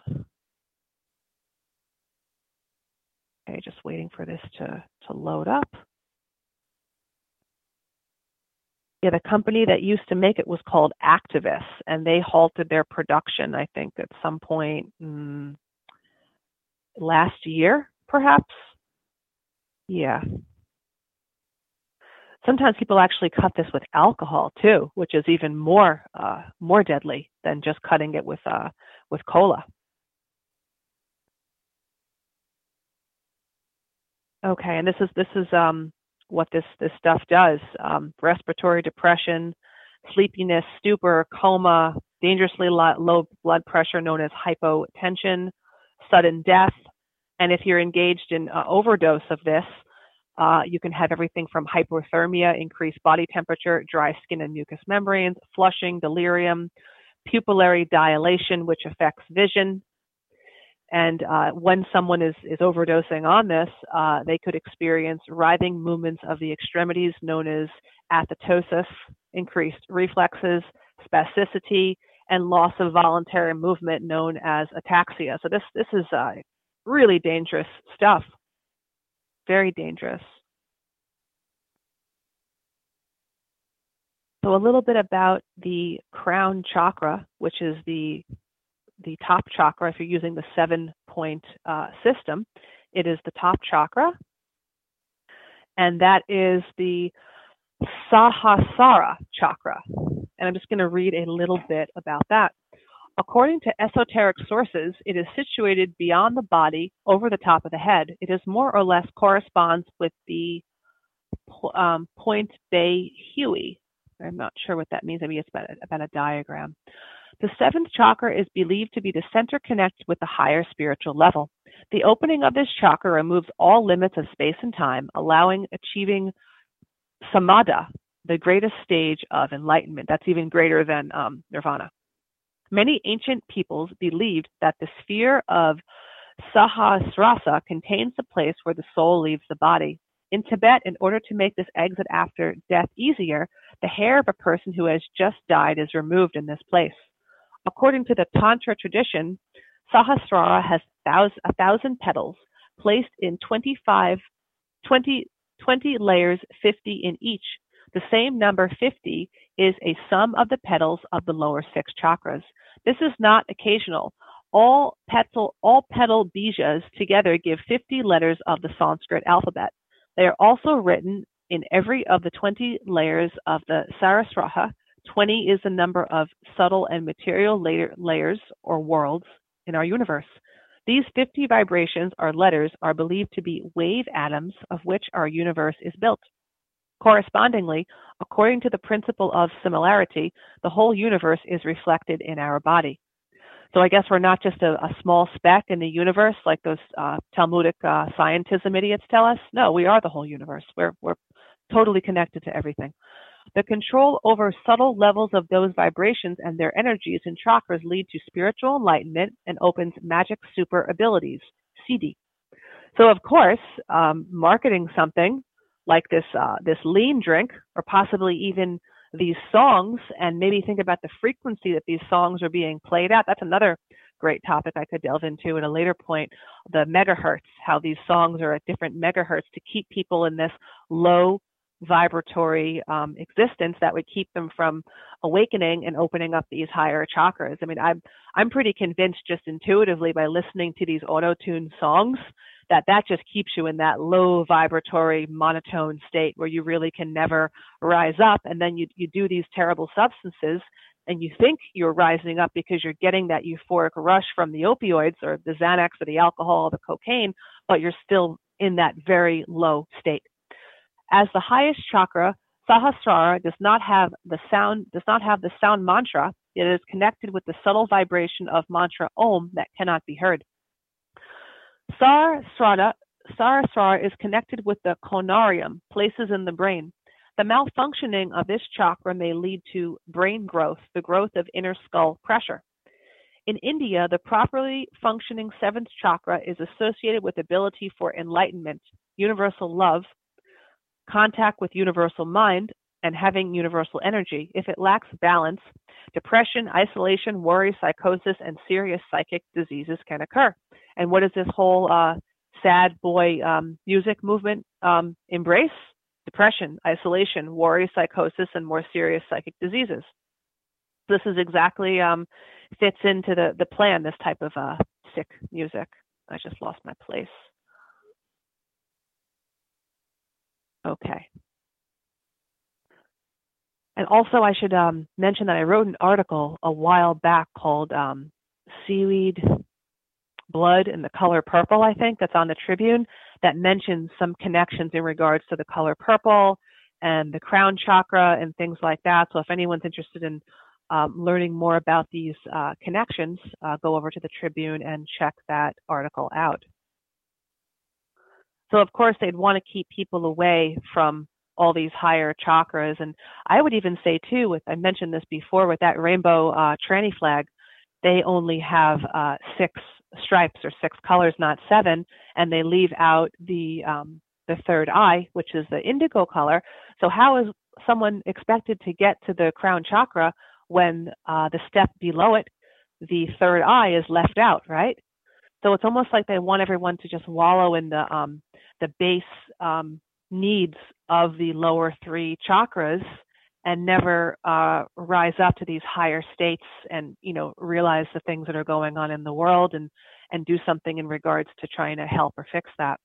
Okay, just waiting for this to load up. Yeah, the company that used to make it was called Actavis, and they halted their production, I think, at some point last year, perhaps. Yeah. Sometimes people actually cut this with alcohol too, which is even more deadly than just cutting it with cola. Okay, and this is what this stuff does: respiratory depression, sleepiness, stupor, coma, dangerously low blood pressure known as hypotension, sudden death, and if you're engaged in overdose of this, you can have everything from hypothermia, increased body temperature, dry skin and mucous membranes, flushing, delirium, pupillary dilation, which affects vision. And when someone is overdosing on this, they could experience writhing movements of the extremities known as athetosis, increased reflexes, spasticity, and loss of voluntary movement known as ataxia. So this is really dangerous stuff. Very dangerous. So a little bit about the crown chakra, which is the top chakra. If you're using the 7-point system, it is the top chakra. And that is the Sahasrara chakra. And I'm just going to read a little bit about that. According to esoteric sources, it is situated beyond the body, over the top of the head. It is more or less corresponds with the Point Bay Huey. I'm not sure what that means. I mean, it's about a diagram. The seventh chakra is believed to be the center connected with the higher spiritual level. The opening of this chakra removes all limits of space and time, allowing achieving samadha, the greatest stage of enlightenment. That's even greater than nirvana. Many ancient peoples believed that the sphere of Sahasrara contains the place where the soul leaves the body. In Tibet, in order to make this exit after death easier, the hair of a person who has just died is removed in this place. According to the Tantra tradition, Sahasrara has 1,000 petals placed in 20 layers, 50 in each. The same number 50 is a sum of the petals of the lower 6 chakras. This is not occasional. All petal bijas together give 50 letters of the Sanskrit alphabet. They are also written in every of the 20 layers of the Sarasrara. 20 is the number of subtle and material layers or worlds in our universe. These 50 vibrations or letters are believed to be wave atoms of which our universe is built. Correspondingly, according to the principle of similarity, the whole universe is reflected in our body. So I guess we're not just a small speck in the universe like those Talmudic scientism idiots tell us. No, we are the whole universe. We're totally connected to everything. The control over subtle levels of those vibrations and their energies and chakras lead to spiritual enlightenment and opens magic super abilities, CD. So of course, marketing something like this lean drink, or possibly even these songs, and maybe think about the frequency that these songs are being played at. That's another great topic I could delve into at a later point. The megahertz, how these songs are at different megahertz to keep people in this low vibratory existence that would keep them from awakening and opening up these higher chakras. I mean, I'm pretty convinced just intuitively by listening to these auto-tuned songs that just keeps you in that low vibratory monotone state where you really can never rise up. And then you do these terrible substances and you think you're rising up because you're getting that euphoric rush from the opioids or the Xanax or the alcohol or the cocaine, but you're still in that very low state. As the highest chakra, Sahasrara does not have the sound mantra. It is connected with the subtle vibration of mantra Om that cannot be heard. Sahasrara is connected with the conarium, places in the brain. The malfunctioning of this chakra may lead to brain growth, the growth of inner skull pressure. In India, the properly functioning seventh chakra is associated with ability for enlightenment, universal love, contact with universal mind, and having universal energy. If it lacks balance, depression, isolation, worry, psychosis, and serious psychic diseases can occur. And what does this whole sad boy music movement embrace? Depression, isolation, worry, psychosis, and more serious psychic diseases. This is exactly fits into the plan, this type of sick music. I just lost my place. Okay. And also I should mention that I wrote an article a while back called Seaweed Blood in the Color Purple, I think, that's on the Tribune, that mentions some connections in regards to the color purple and the crown chakra and things like that. So if anyone's interested in learning more about these connections, go over to the Tribune and check that article out. So of course they'd want to keep people away from all these higher chakras. And I would even say too, I mentioned this before, with that rainbow tranny flag, they only have 6 stripes or 6 colors, not 7, and they leave out the third eye, which is the indigo color. So how is someone expected to get to the crown chakra when the step below it, the third eye, is left out, right? So it's almost like they want everyone to just wallow in the base needs of the lower 3 chakras and never rise up to these higher states and, realize the things that are going on in the world and do something in regards to trying to help or fix that.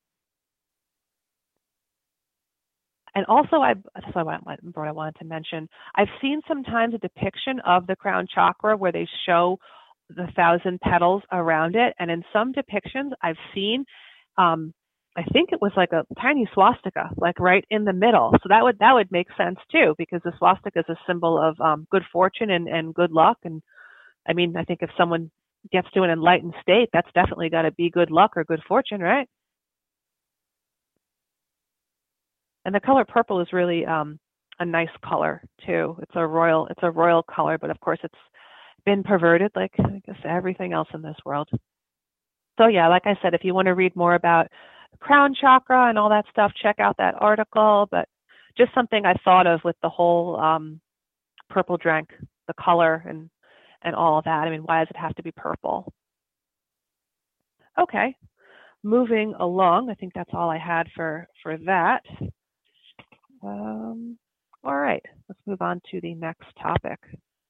And also, that's what I wanted to mention. I've seen sometimes a depiction of the crown chakra where they show the 1,000 petals around it. And in some depictions I've seen, I think it was like a tiny swastika, like right in the middle. So that would make sense too, because the swastika is a symbol of good fortune and good luck. And I mean, I think if someone gets to an enlightened state, that's definitely got to be good luck or good fortune, right? And the color purple is really a nice color too. It's a royal color, but of course it's been perverted, like I guess everything else in this world. So yeah, like I said, if you want to read more about the crown chakra and all that stuff, check out that article. But just something I thought of with the whole purple drink, the color and all of that. I mean, why does it have to be purple? Okay, moving along. I think that's all I had for that. All right, let's move on to the next topic.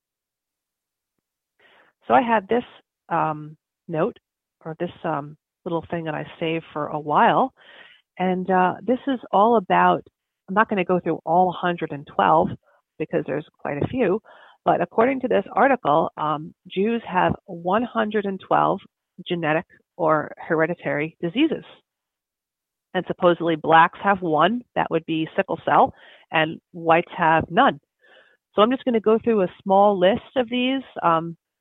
So I had this note, or this little thing that I saved for a while, and this is all about, I'm not going to go through all 112 because there's quite a few, but according to this article, Jews have 112 genetic or hereditary diseases. And supposedly blacks have 1, that would be sickle cell, and whites have none. So I'm just going to go through a small list of these.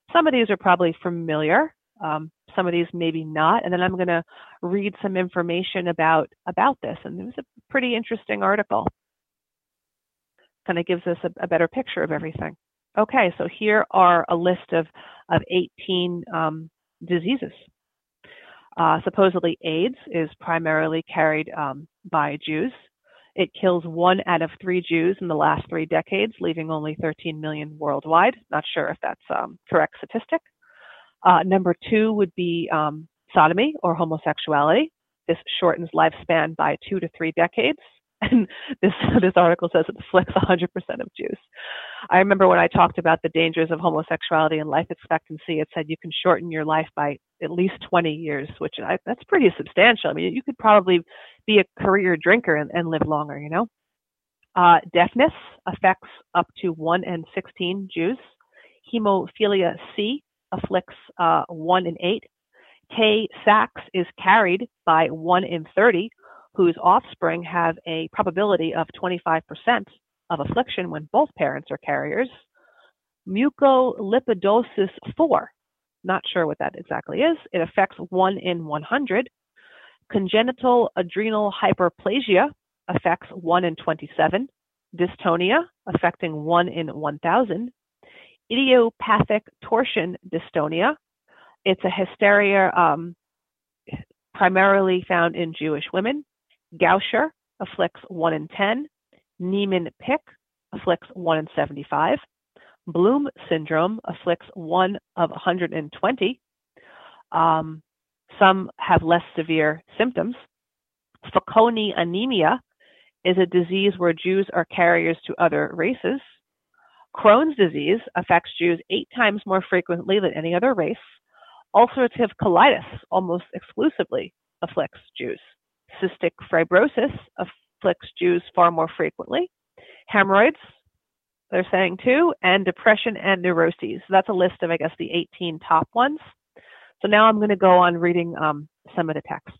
Some of these are probably familiar. Some of these maybe not. And then I'm going to read some information about this. And it was a pretty interesting article. Kind of gives us a better picture of everything. Okay, so here are a list of 18 diseases. Supposedly AIDS is primarily carried by Jews. It kills 1 out of 3 Jews in the last 3 decades, leaving only 13 million worldwide. Not sure if that's correct statistic. Number 2 would be sodomy or homosexuality. This shortens lifespan by 2 to 3 decades. And this article says it afflicts 100% of Jews. I remember when I talked about the dangers of homosexuality and life expectancy, it said you can shorten your life by at least 20 years, which that's pretty substantial. I mean, you could probably be a career drinker and live longer, you know. Deafness affects up to 1 in 16 Jews. Hemophilia C afflicts 1 in 8. Tay-Sachs is carried by 1 in 30, whose offspring have a probability of 25% of affliction when both parents are carriers. Mucolipidosis 4, not sure what that exactly is. It affects 1 in 100. Congenital adrenal hyperplasia affects 1 in 27. Dystonia affecting 1 in 1,000. Idiopathic torsion dystonia. It's a hysteria primarily found in Jewish women. Gaucher afflicts 1 in 10. Niemann-Pick afflicts 1 in 75. Bloom syndrome afflicts 1 of 120. Some have less severe symptoms. Fanconi anemia is a disease where Jews are carriers to other races. Crohn's disease affects Jews 8 times more frequently than any other race. Ulcerative colitis almost exclusively afflicts Jews. Cystic fibrosis afflicts Jews far more frequently. Hemorrhoids, they're saying too, and depression and neuroses. So that's a list of, I guess, the 18 top ones. So now I'm going to go on reading some of the text.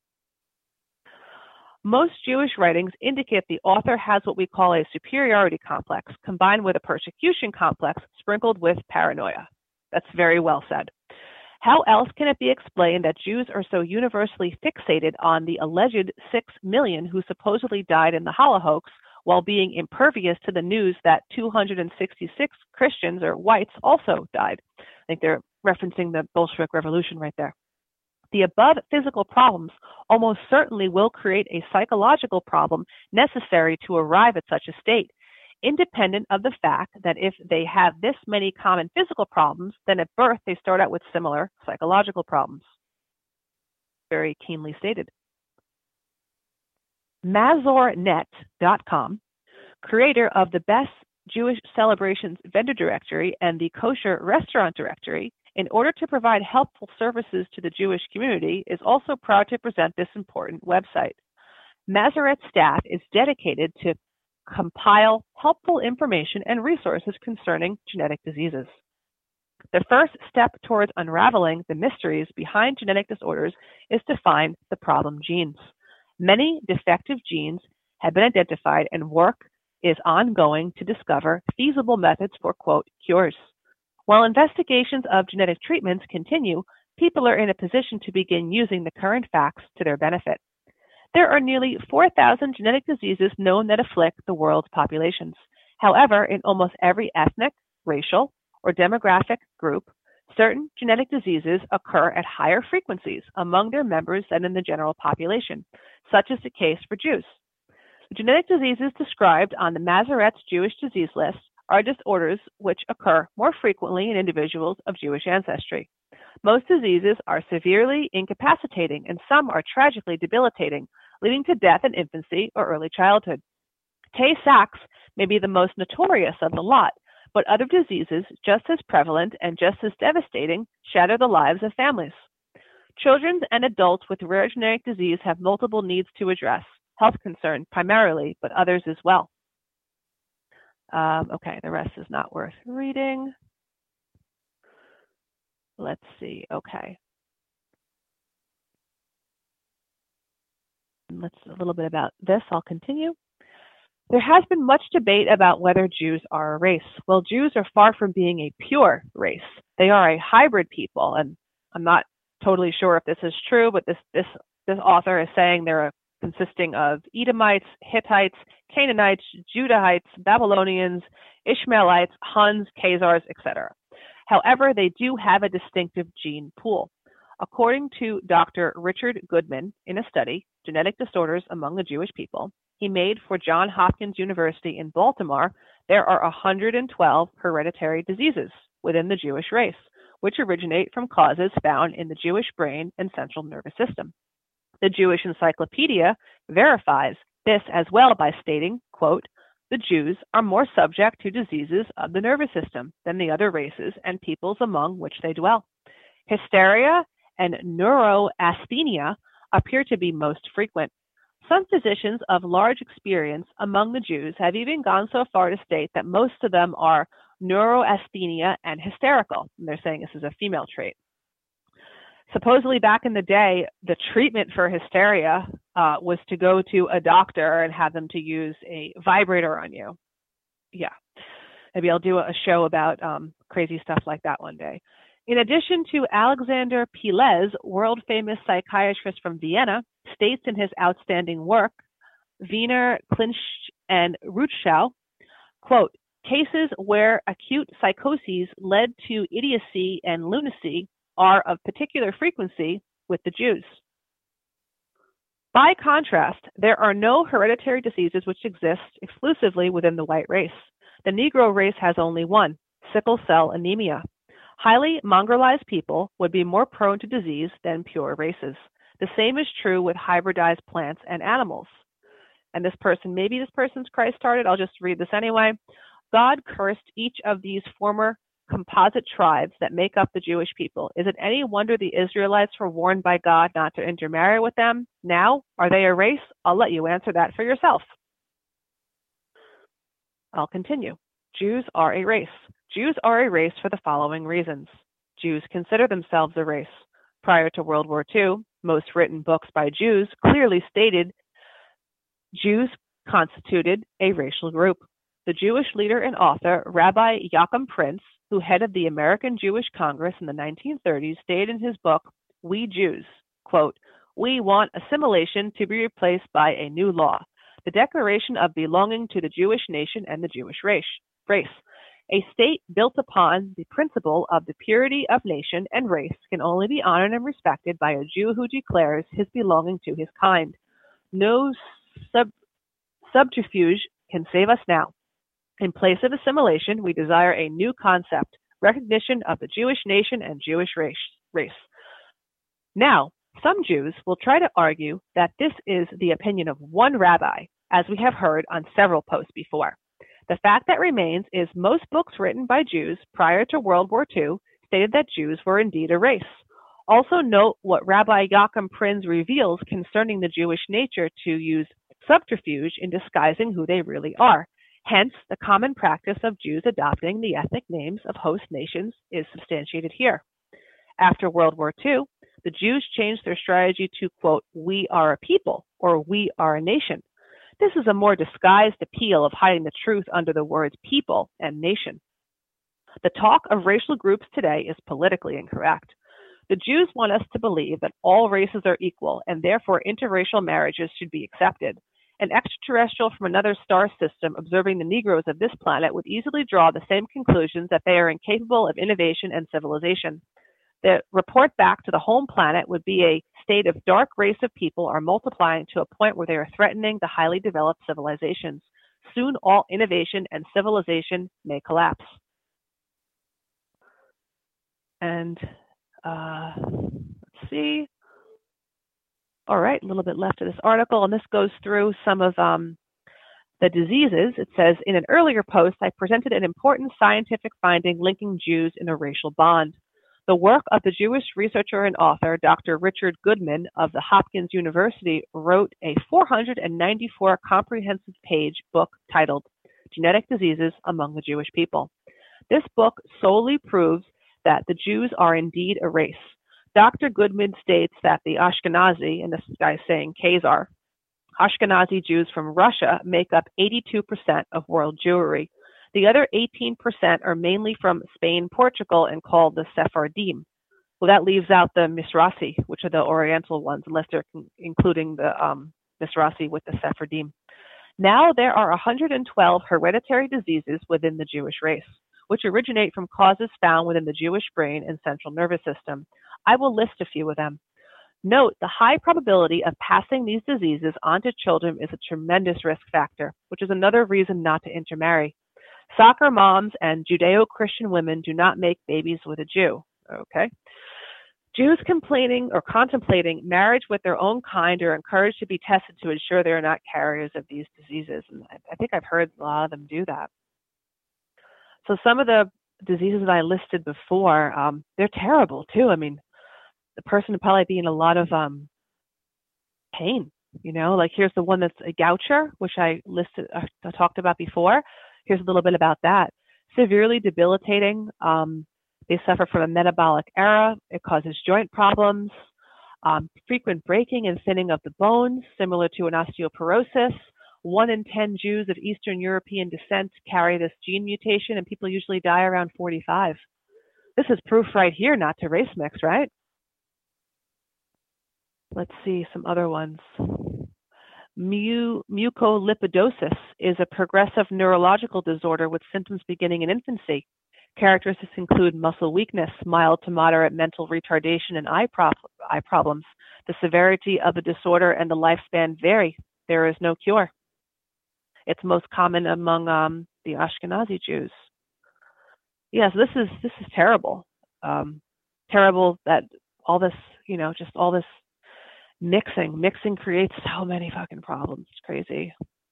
Most Jewish writings indicate the author has what we call a superiority complex, combined with a persecution complex, sprinkled with paranoia. That's very well said. How else can it be explained that Jews are so universally fixated on the alleged 6 million who supposedly died in the Holocaust while being impervious to the news that 266 Christians or whites also died? I think they're referencing the Bolshevik Revolution right there. The above physical problems almost certainly will create a psychological problem necessary to arrive at such a state, independent of the fact that if they have this many common physical problems, then at birth they start out with similar psychological problems. Very keenly stated. Mazornet.com, creator of the Best Jewish Celebrations Vendor Directory and the Kosher Restaurant Directory, in order to provide helpful services to the Jewish community, is also proud to present this important website. Masoret's staff is dedicated to compile helpful information and resources concerning genetic diseases. The first step towards unraveling the mysteries behind genetic disorders is to find the problem genes. Many defective genes have been identified and work is ongoing to discover feasible methods for, quote, cures. While investigations of genetic treatments continue, people are in a position to begin using the current facts to their benefit. There are nearly 4,000 genetic diseases known that afflict the world's populations. However, in almost every ethnic, racial, or demographic group, certain genetic diseases occur at higher frequencies among their members than in the general population, such is the case for Jews. The genetic diseases described on the Masoret's Jewish disease list are disorders which occur more frequently in individuals of Jewish ancestry. Most diseases are severely incapacitating, and some are tragically debilitating, leading to death in infancy or early childhood. Tay-Sachs may be the most notorious of the lot, but other diseases just as prevalent and just as devastating shatter the lives of families. Children and adults with rare genetic disease have multiple needs to address, health concerns primarily, but others as well. Okay, the rest is not worth reading. Let's see, okay. Let's a little bit about this. I'll continue. There has been much debate about whether Jews are a race. Well, Jews are far from being a pure race. They are a hybrid people, and I'm not totally sure if this is true, but this author is saying they're consisting of Edomites, Hittites, Canaanites, Judahites, Babylonians, Ishmaelites, Huns, Khazars, etc. However, they do have a distinctive gene pool. According to Dr. Richard Goodman, in a study, Genetic Disorders Among the Jewish People, he made for Johns Hopkins University in Baltimore, there are 112 hereditary diseases within the Jewish race, which originate from causes found in the Jewish brain and central nervous system. The Jewish Encyclopedia verifies this as well by stating, quote, "The Jews are more subject to diseases of the nervous system than the other races and peoples among which they dwell. Hysteria and neuroasthenia appear to be most frequent. Some physicians of large experience among the Jews have even gone so far to state that most of them are neuroasthenia and hysterical." And they're saying this is a female trait. Supposedly back in the day, the treatment for hysteria was to go to a doctor and have them to use a vibrator on you. Yeah, maybe I'll do a show about crazy stuff like that one day. In addition to Alexander Piles, world-famous psychiatrist from Vienna, states in his outstanding work, Wiener, Klinsch, and Rutschau, quote, "Cases where acute psychoses led to idiocy and lunacy are of particular frequency with the Jews. By contrast, there are no hereditary diseases which exist exclusively within the white race. The Negro race has only one, sickle cell anemia. Highly mongrelized people would be more prone to disease than pure races. The same is true with hybridized plants and animals." And maybe this person's Christ-hearted, I'll just read this anyway. "God cursed each of these former composite tribes that make up the Jewish people. Is it any wonder the Israelites were warned by God not to intermarry with them? Now, are they a race? I'll let you answer that for yourself." I'll continue. Jews are a race. Jews are a race for the following reasons. Jews consider themselves a race. Prior to World War II, most written books by Jews clearly stated Jews constituted a racial group. The Jewish leader and author, Rabbi Joachim Prinz, who headed the American Jewish Congress in the 1930s, stated in his book, "We Jews," quote, "We want assimilation to be replaced by a new law, the declaration of belonging to the Jewish nation and the Jewish race. A state built upon the principle of the purity of nation and race can only be honored and respected by a Jew who declares his belonging to his kind. No subterfuge can save us now. In place of assimilation, we desire a new concept, recognition of the Jewish nation and Jewish race. Now, some Jews will try to argue that this is the opinion of one rabbi, as we have heard on several posts before. The fact that remains is most books written by Jews prior to World War II stated that Jews were indeed a race. Also note what Rabbi Joachim Prinz reveals concerning the Jewish nature to use subterfuge in disguising who they really are. Hence, the common practice of Jews adopting the ethnic names of host nations is substantiated here. After World War II, the Jews changed their strategy to, quote, "We are a people," or "We are a nation." This is a more disguised appeal of hiding the truth under the words people and nation. The talk of racial groups today is politically incorrect. The Jews want us to believe that all races are equal and therefore interracial marriages should be accepted. An extraterrestrial from another star system observing the Negroes of this planet would easily draw the same conclusions that they are incapable of innovation and civilization. The report back to the home planet would be a state of dark race of people are multiplying to a point where they are threatening the highly developed civilizations. Soon all innovation and civilization may collapse. And let's see. All right, a little bit left of this article, and this goes through some of the diseases. It says, in an earlier post, I presented an important scientific finding linking Jews in a racial bond. The work of the Jewish researcher and author, Dr. Richard Goodman of the Hopkins University, wrote a 494 comprehensive page book titled Genetic Diseases Among the Jewish People. This book solely proves that the Jews are indeed a race. Dr. Goodman states that the Ashkenazi, and this guy's saying Khazar, Ashkenazi Jews from Russia make up 82% of world Jewry. The other 18% are mainly from Spain, Portugal, and called the Sephardim. Well, that leaves out the Mizrahi, which are the Oriental ones, unless they're including the Mizrahi with the Sephardim. Now there are 112 hereditary diseases within the Jewish race, which originate from causes found within the Jewish brain and central nervous system. I will list a few of them. Note the high probability of passing these diseases on to children is a tremendous risk factor, which is another reason not to intermarry. Soccer moms and Judeo-Christian women do not make babies with a Jew. Okay. Jews complaining or contemplating marriage with their own kind are encouraged to be tested to ensure they are not carriers of these diseases. And I think I've heard a lot of them do that. So some of the diseases that I listed before, they're terrible too. I mean, the person would probably be in a lot of pain, like here's the one that's a goucher, which I talked about before. Here's a little bit about that. Severely debilitating. They suffer from a metabolic error. It causes joint problems, frequent breaking and thinning of the bones, similar to an osteoporosis. 1 in 10 Jews of Eastern European descent carry this gene mutation, and people usually die around 45. This is proof right here not to race mix, right? Let's see some other ones. Mucolipidosis is a progressive neurological disorder with symptoms beginning in infancy. Characteristics include muscle weakness, mild to moderate mental retardation, and eye problems. The severity of the disorder and the lifespan vary. There is no cure. It's most common among the Ashkenazi Jews. Yes, this is terrible. Terrible that all this, just all this mixing creates so many fucking problems. It's crazy.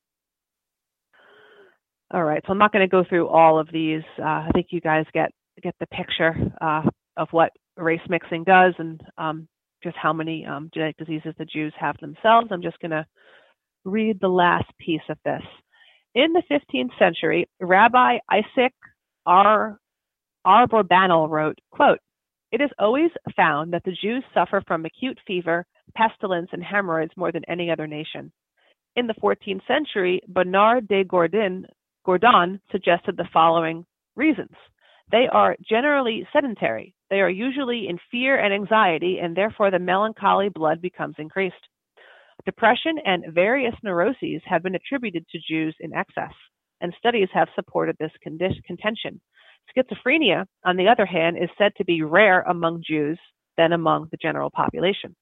All right, so I'm not going to go through all of these. I think you guys get the picture of what race mixing does and just how many genetic diseases the Jews have themselves. I'm just going to read the last piece of this. In the 15th century, Rabbi Isaac Abarbanel wrote, quote, "It is always found that the Jews suffer from acute fever, pestilence, and hemorrhoids more than any other nation." In the 14th century, Bernard de Gourdon suggested the following reasons. They are generally sedentary. They are usually in fear and anxiety, and therefore the melancholy blood becomes increased. Depression and various neuroses have been attributed to Jews in excess, and studies have supported this contention. Schizophrenia, on the other hand, is said to be rare among Jews than among the general population.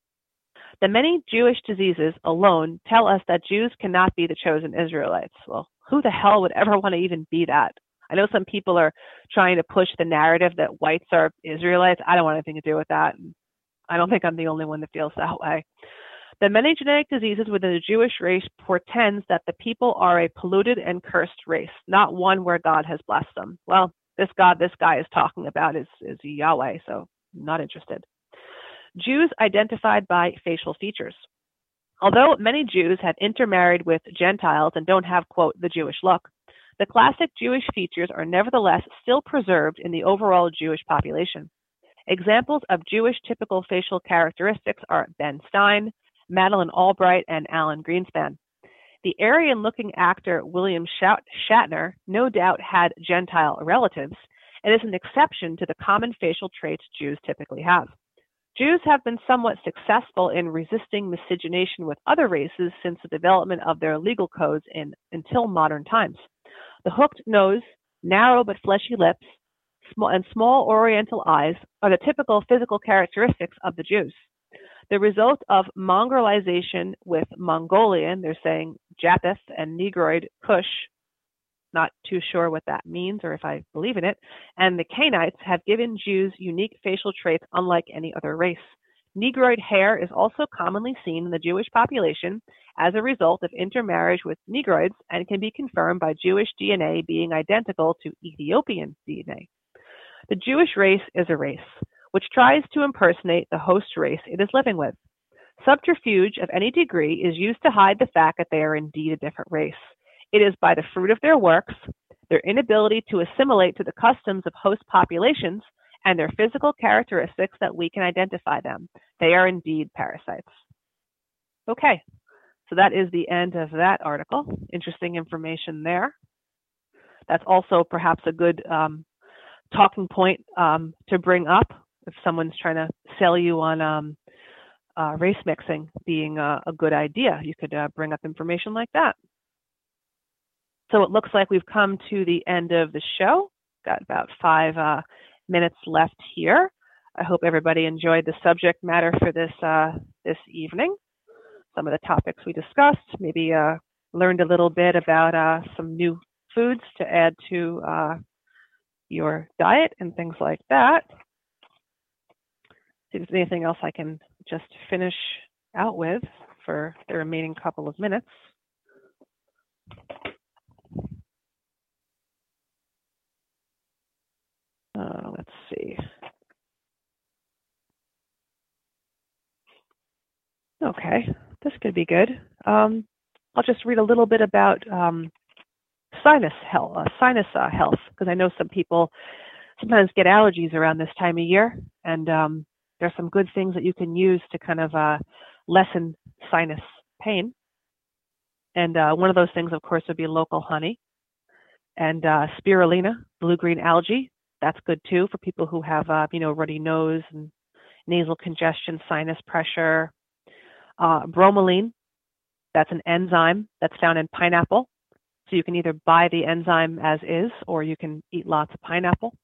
The many Jewish diseases alone tell us that Jews cannot be the chosen Israelites. Well, who the hell would ever want to even be that? I know some people are trying to push the narrative that whites are Israelites. I don't want anything to do with that. I don't think I'm the only one that feels that way. The many genetic diseases within the Jewish race portends that the people are a polluted and cursed race, not one where God has blessed them. Well, this God this guy is talking about is Yahweh, so not interested. Jews identified by facial features. Although many Jews have intermarried with Gentiles and don't have, quote, the Jewish look, the classic Jewish features are nevertheless still preserved in the overall Jewish population. Examples of Jewish typical facial characteristics are Ben Stein, Madeleine Albright, and Alan Greenspan. The Aryan-looking actor William Shatner no doubt had Gentile relatives and is an exception to the common facial traits Jews typically have. Jews have been somewhat successful in resisting miscegenation with other races since the development of their legal codes until modern times. The hooked nose, narrow but fleshy lips, and small oriental eyes are the typical physical characteristics of the Jews. The result of Mongolization with Mongolian, they're saying Japheth, and Negroid Kush, not too sure what that means or if I believe in it, and the Canaanites have given Jews unique facial traits unlike any other race. Negroid hair is also commonly seen in the Jewish population as a result of intermarriage with Negroids and can be confirmed by Jewish DNA being identical to Ethiopian DNA. The Jewish race is a race which tries to impersonate the host race it is living with. Subterfuge of any degree is used to hide the fact that they are indeed a different race. It is by the fruit of their works, their inability to assimilate to the customs of host populations, and their physical characteristics that we can identify them. They are indeed parasites. Okay, so that is the end of that article. Interesting information there. That's also perhaps a good talking point to bring up if someone's trying to sell you on race mixing being a good idea. You could bring up information like that. So it looks like we've come to the end of the show. Got about 5 minutes left here. I hope everybody enjoyed the subject matter for this evening. Some of the topics we discussed, maybe learned a little bit about some new foods to add to your diet and things like that. See if there's anything else I can just finish out with for the remaining couple of minutes. Let's see. Okay, this could be good. I'll just read a little bit about sinus health, because I know some people sometimes get allergies around this time of year, and there's some good things that you can use to kind of lessen sinus pain. And one of those things, of course, would be local honey and spirulina, blue-green algae. That's good too for people who have, runny nose and nasal congestion, sinus pressure. Bromelain, that's an enzyme that's found in pineapple. So you can either buy the enzyme as is, or you can eat lots of pineapple.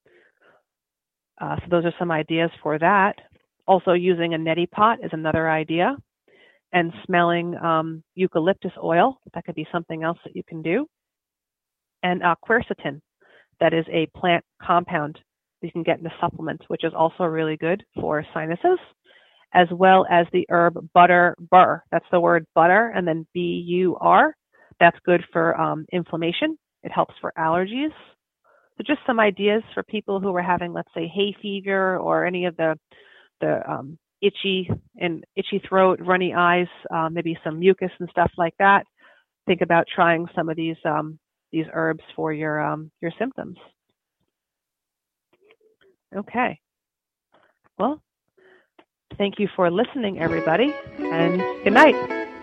So those are some ideas for that. Also using a neti pot is another idea. And smelling eucalyptus oil, that could be something else that you can do. And quercetin, that is a plant compound that you can get in a supplement, which is also really good for sinuses, as well as the herb bur. That's the word butter, and then B-U-R. That's good for inflammation. It helps for allergies. So just some ideas for people who are having, let's say, hay fever or any of the itchy throat, runny eyes, maybe some mucus and stuff like that. Think about trying some of these herbs for your symptoms. Okay. Well, thank you for listening, everybody, and good night.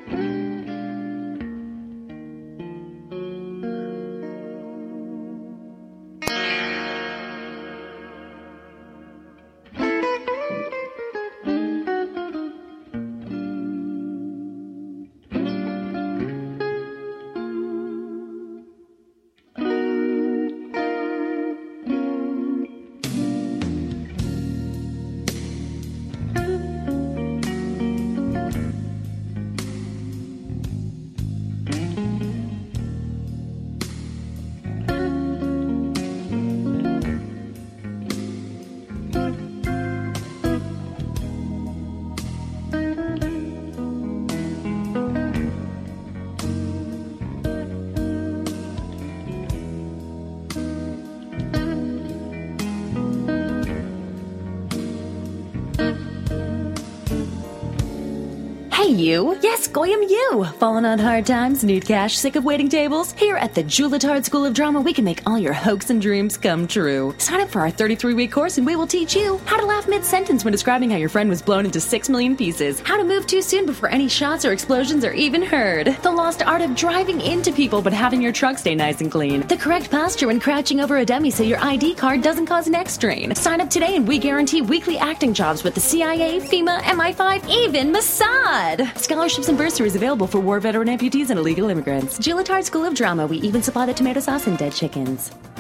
You? Yes, goyim you! Fallen on hard times, need cash, sick of waiting tables? Here at the Juilliard School of Drama, we can make all your hopes and dreams come true. Sign up for our 33-week course and we will teach you how to laugh mid-sentence when describing how your friend was blown into 6 million pieces, how to move too soon before any shots or explosions are even heard, the lost art of driving into people but having your truck stay nice and clean, the correct posture when crouching over a dummy so your ID card doesn't cause neck strain. Sign up today and we guarantee weekly acting jobs with the CIA, FEMA, MI5, even Mossad! Scholarships and bursaries available for war veteran amputees and illegal immigrants. Juilliard School of Drama. We even supply the tomato sauce and dead chickens.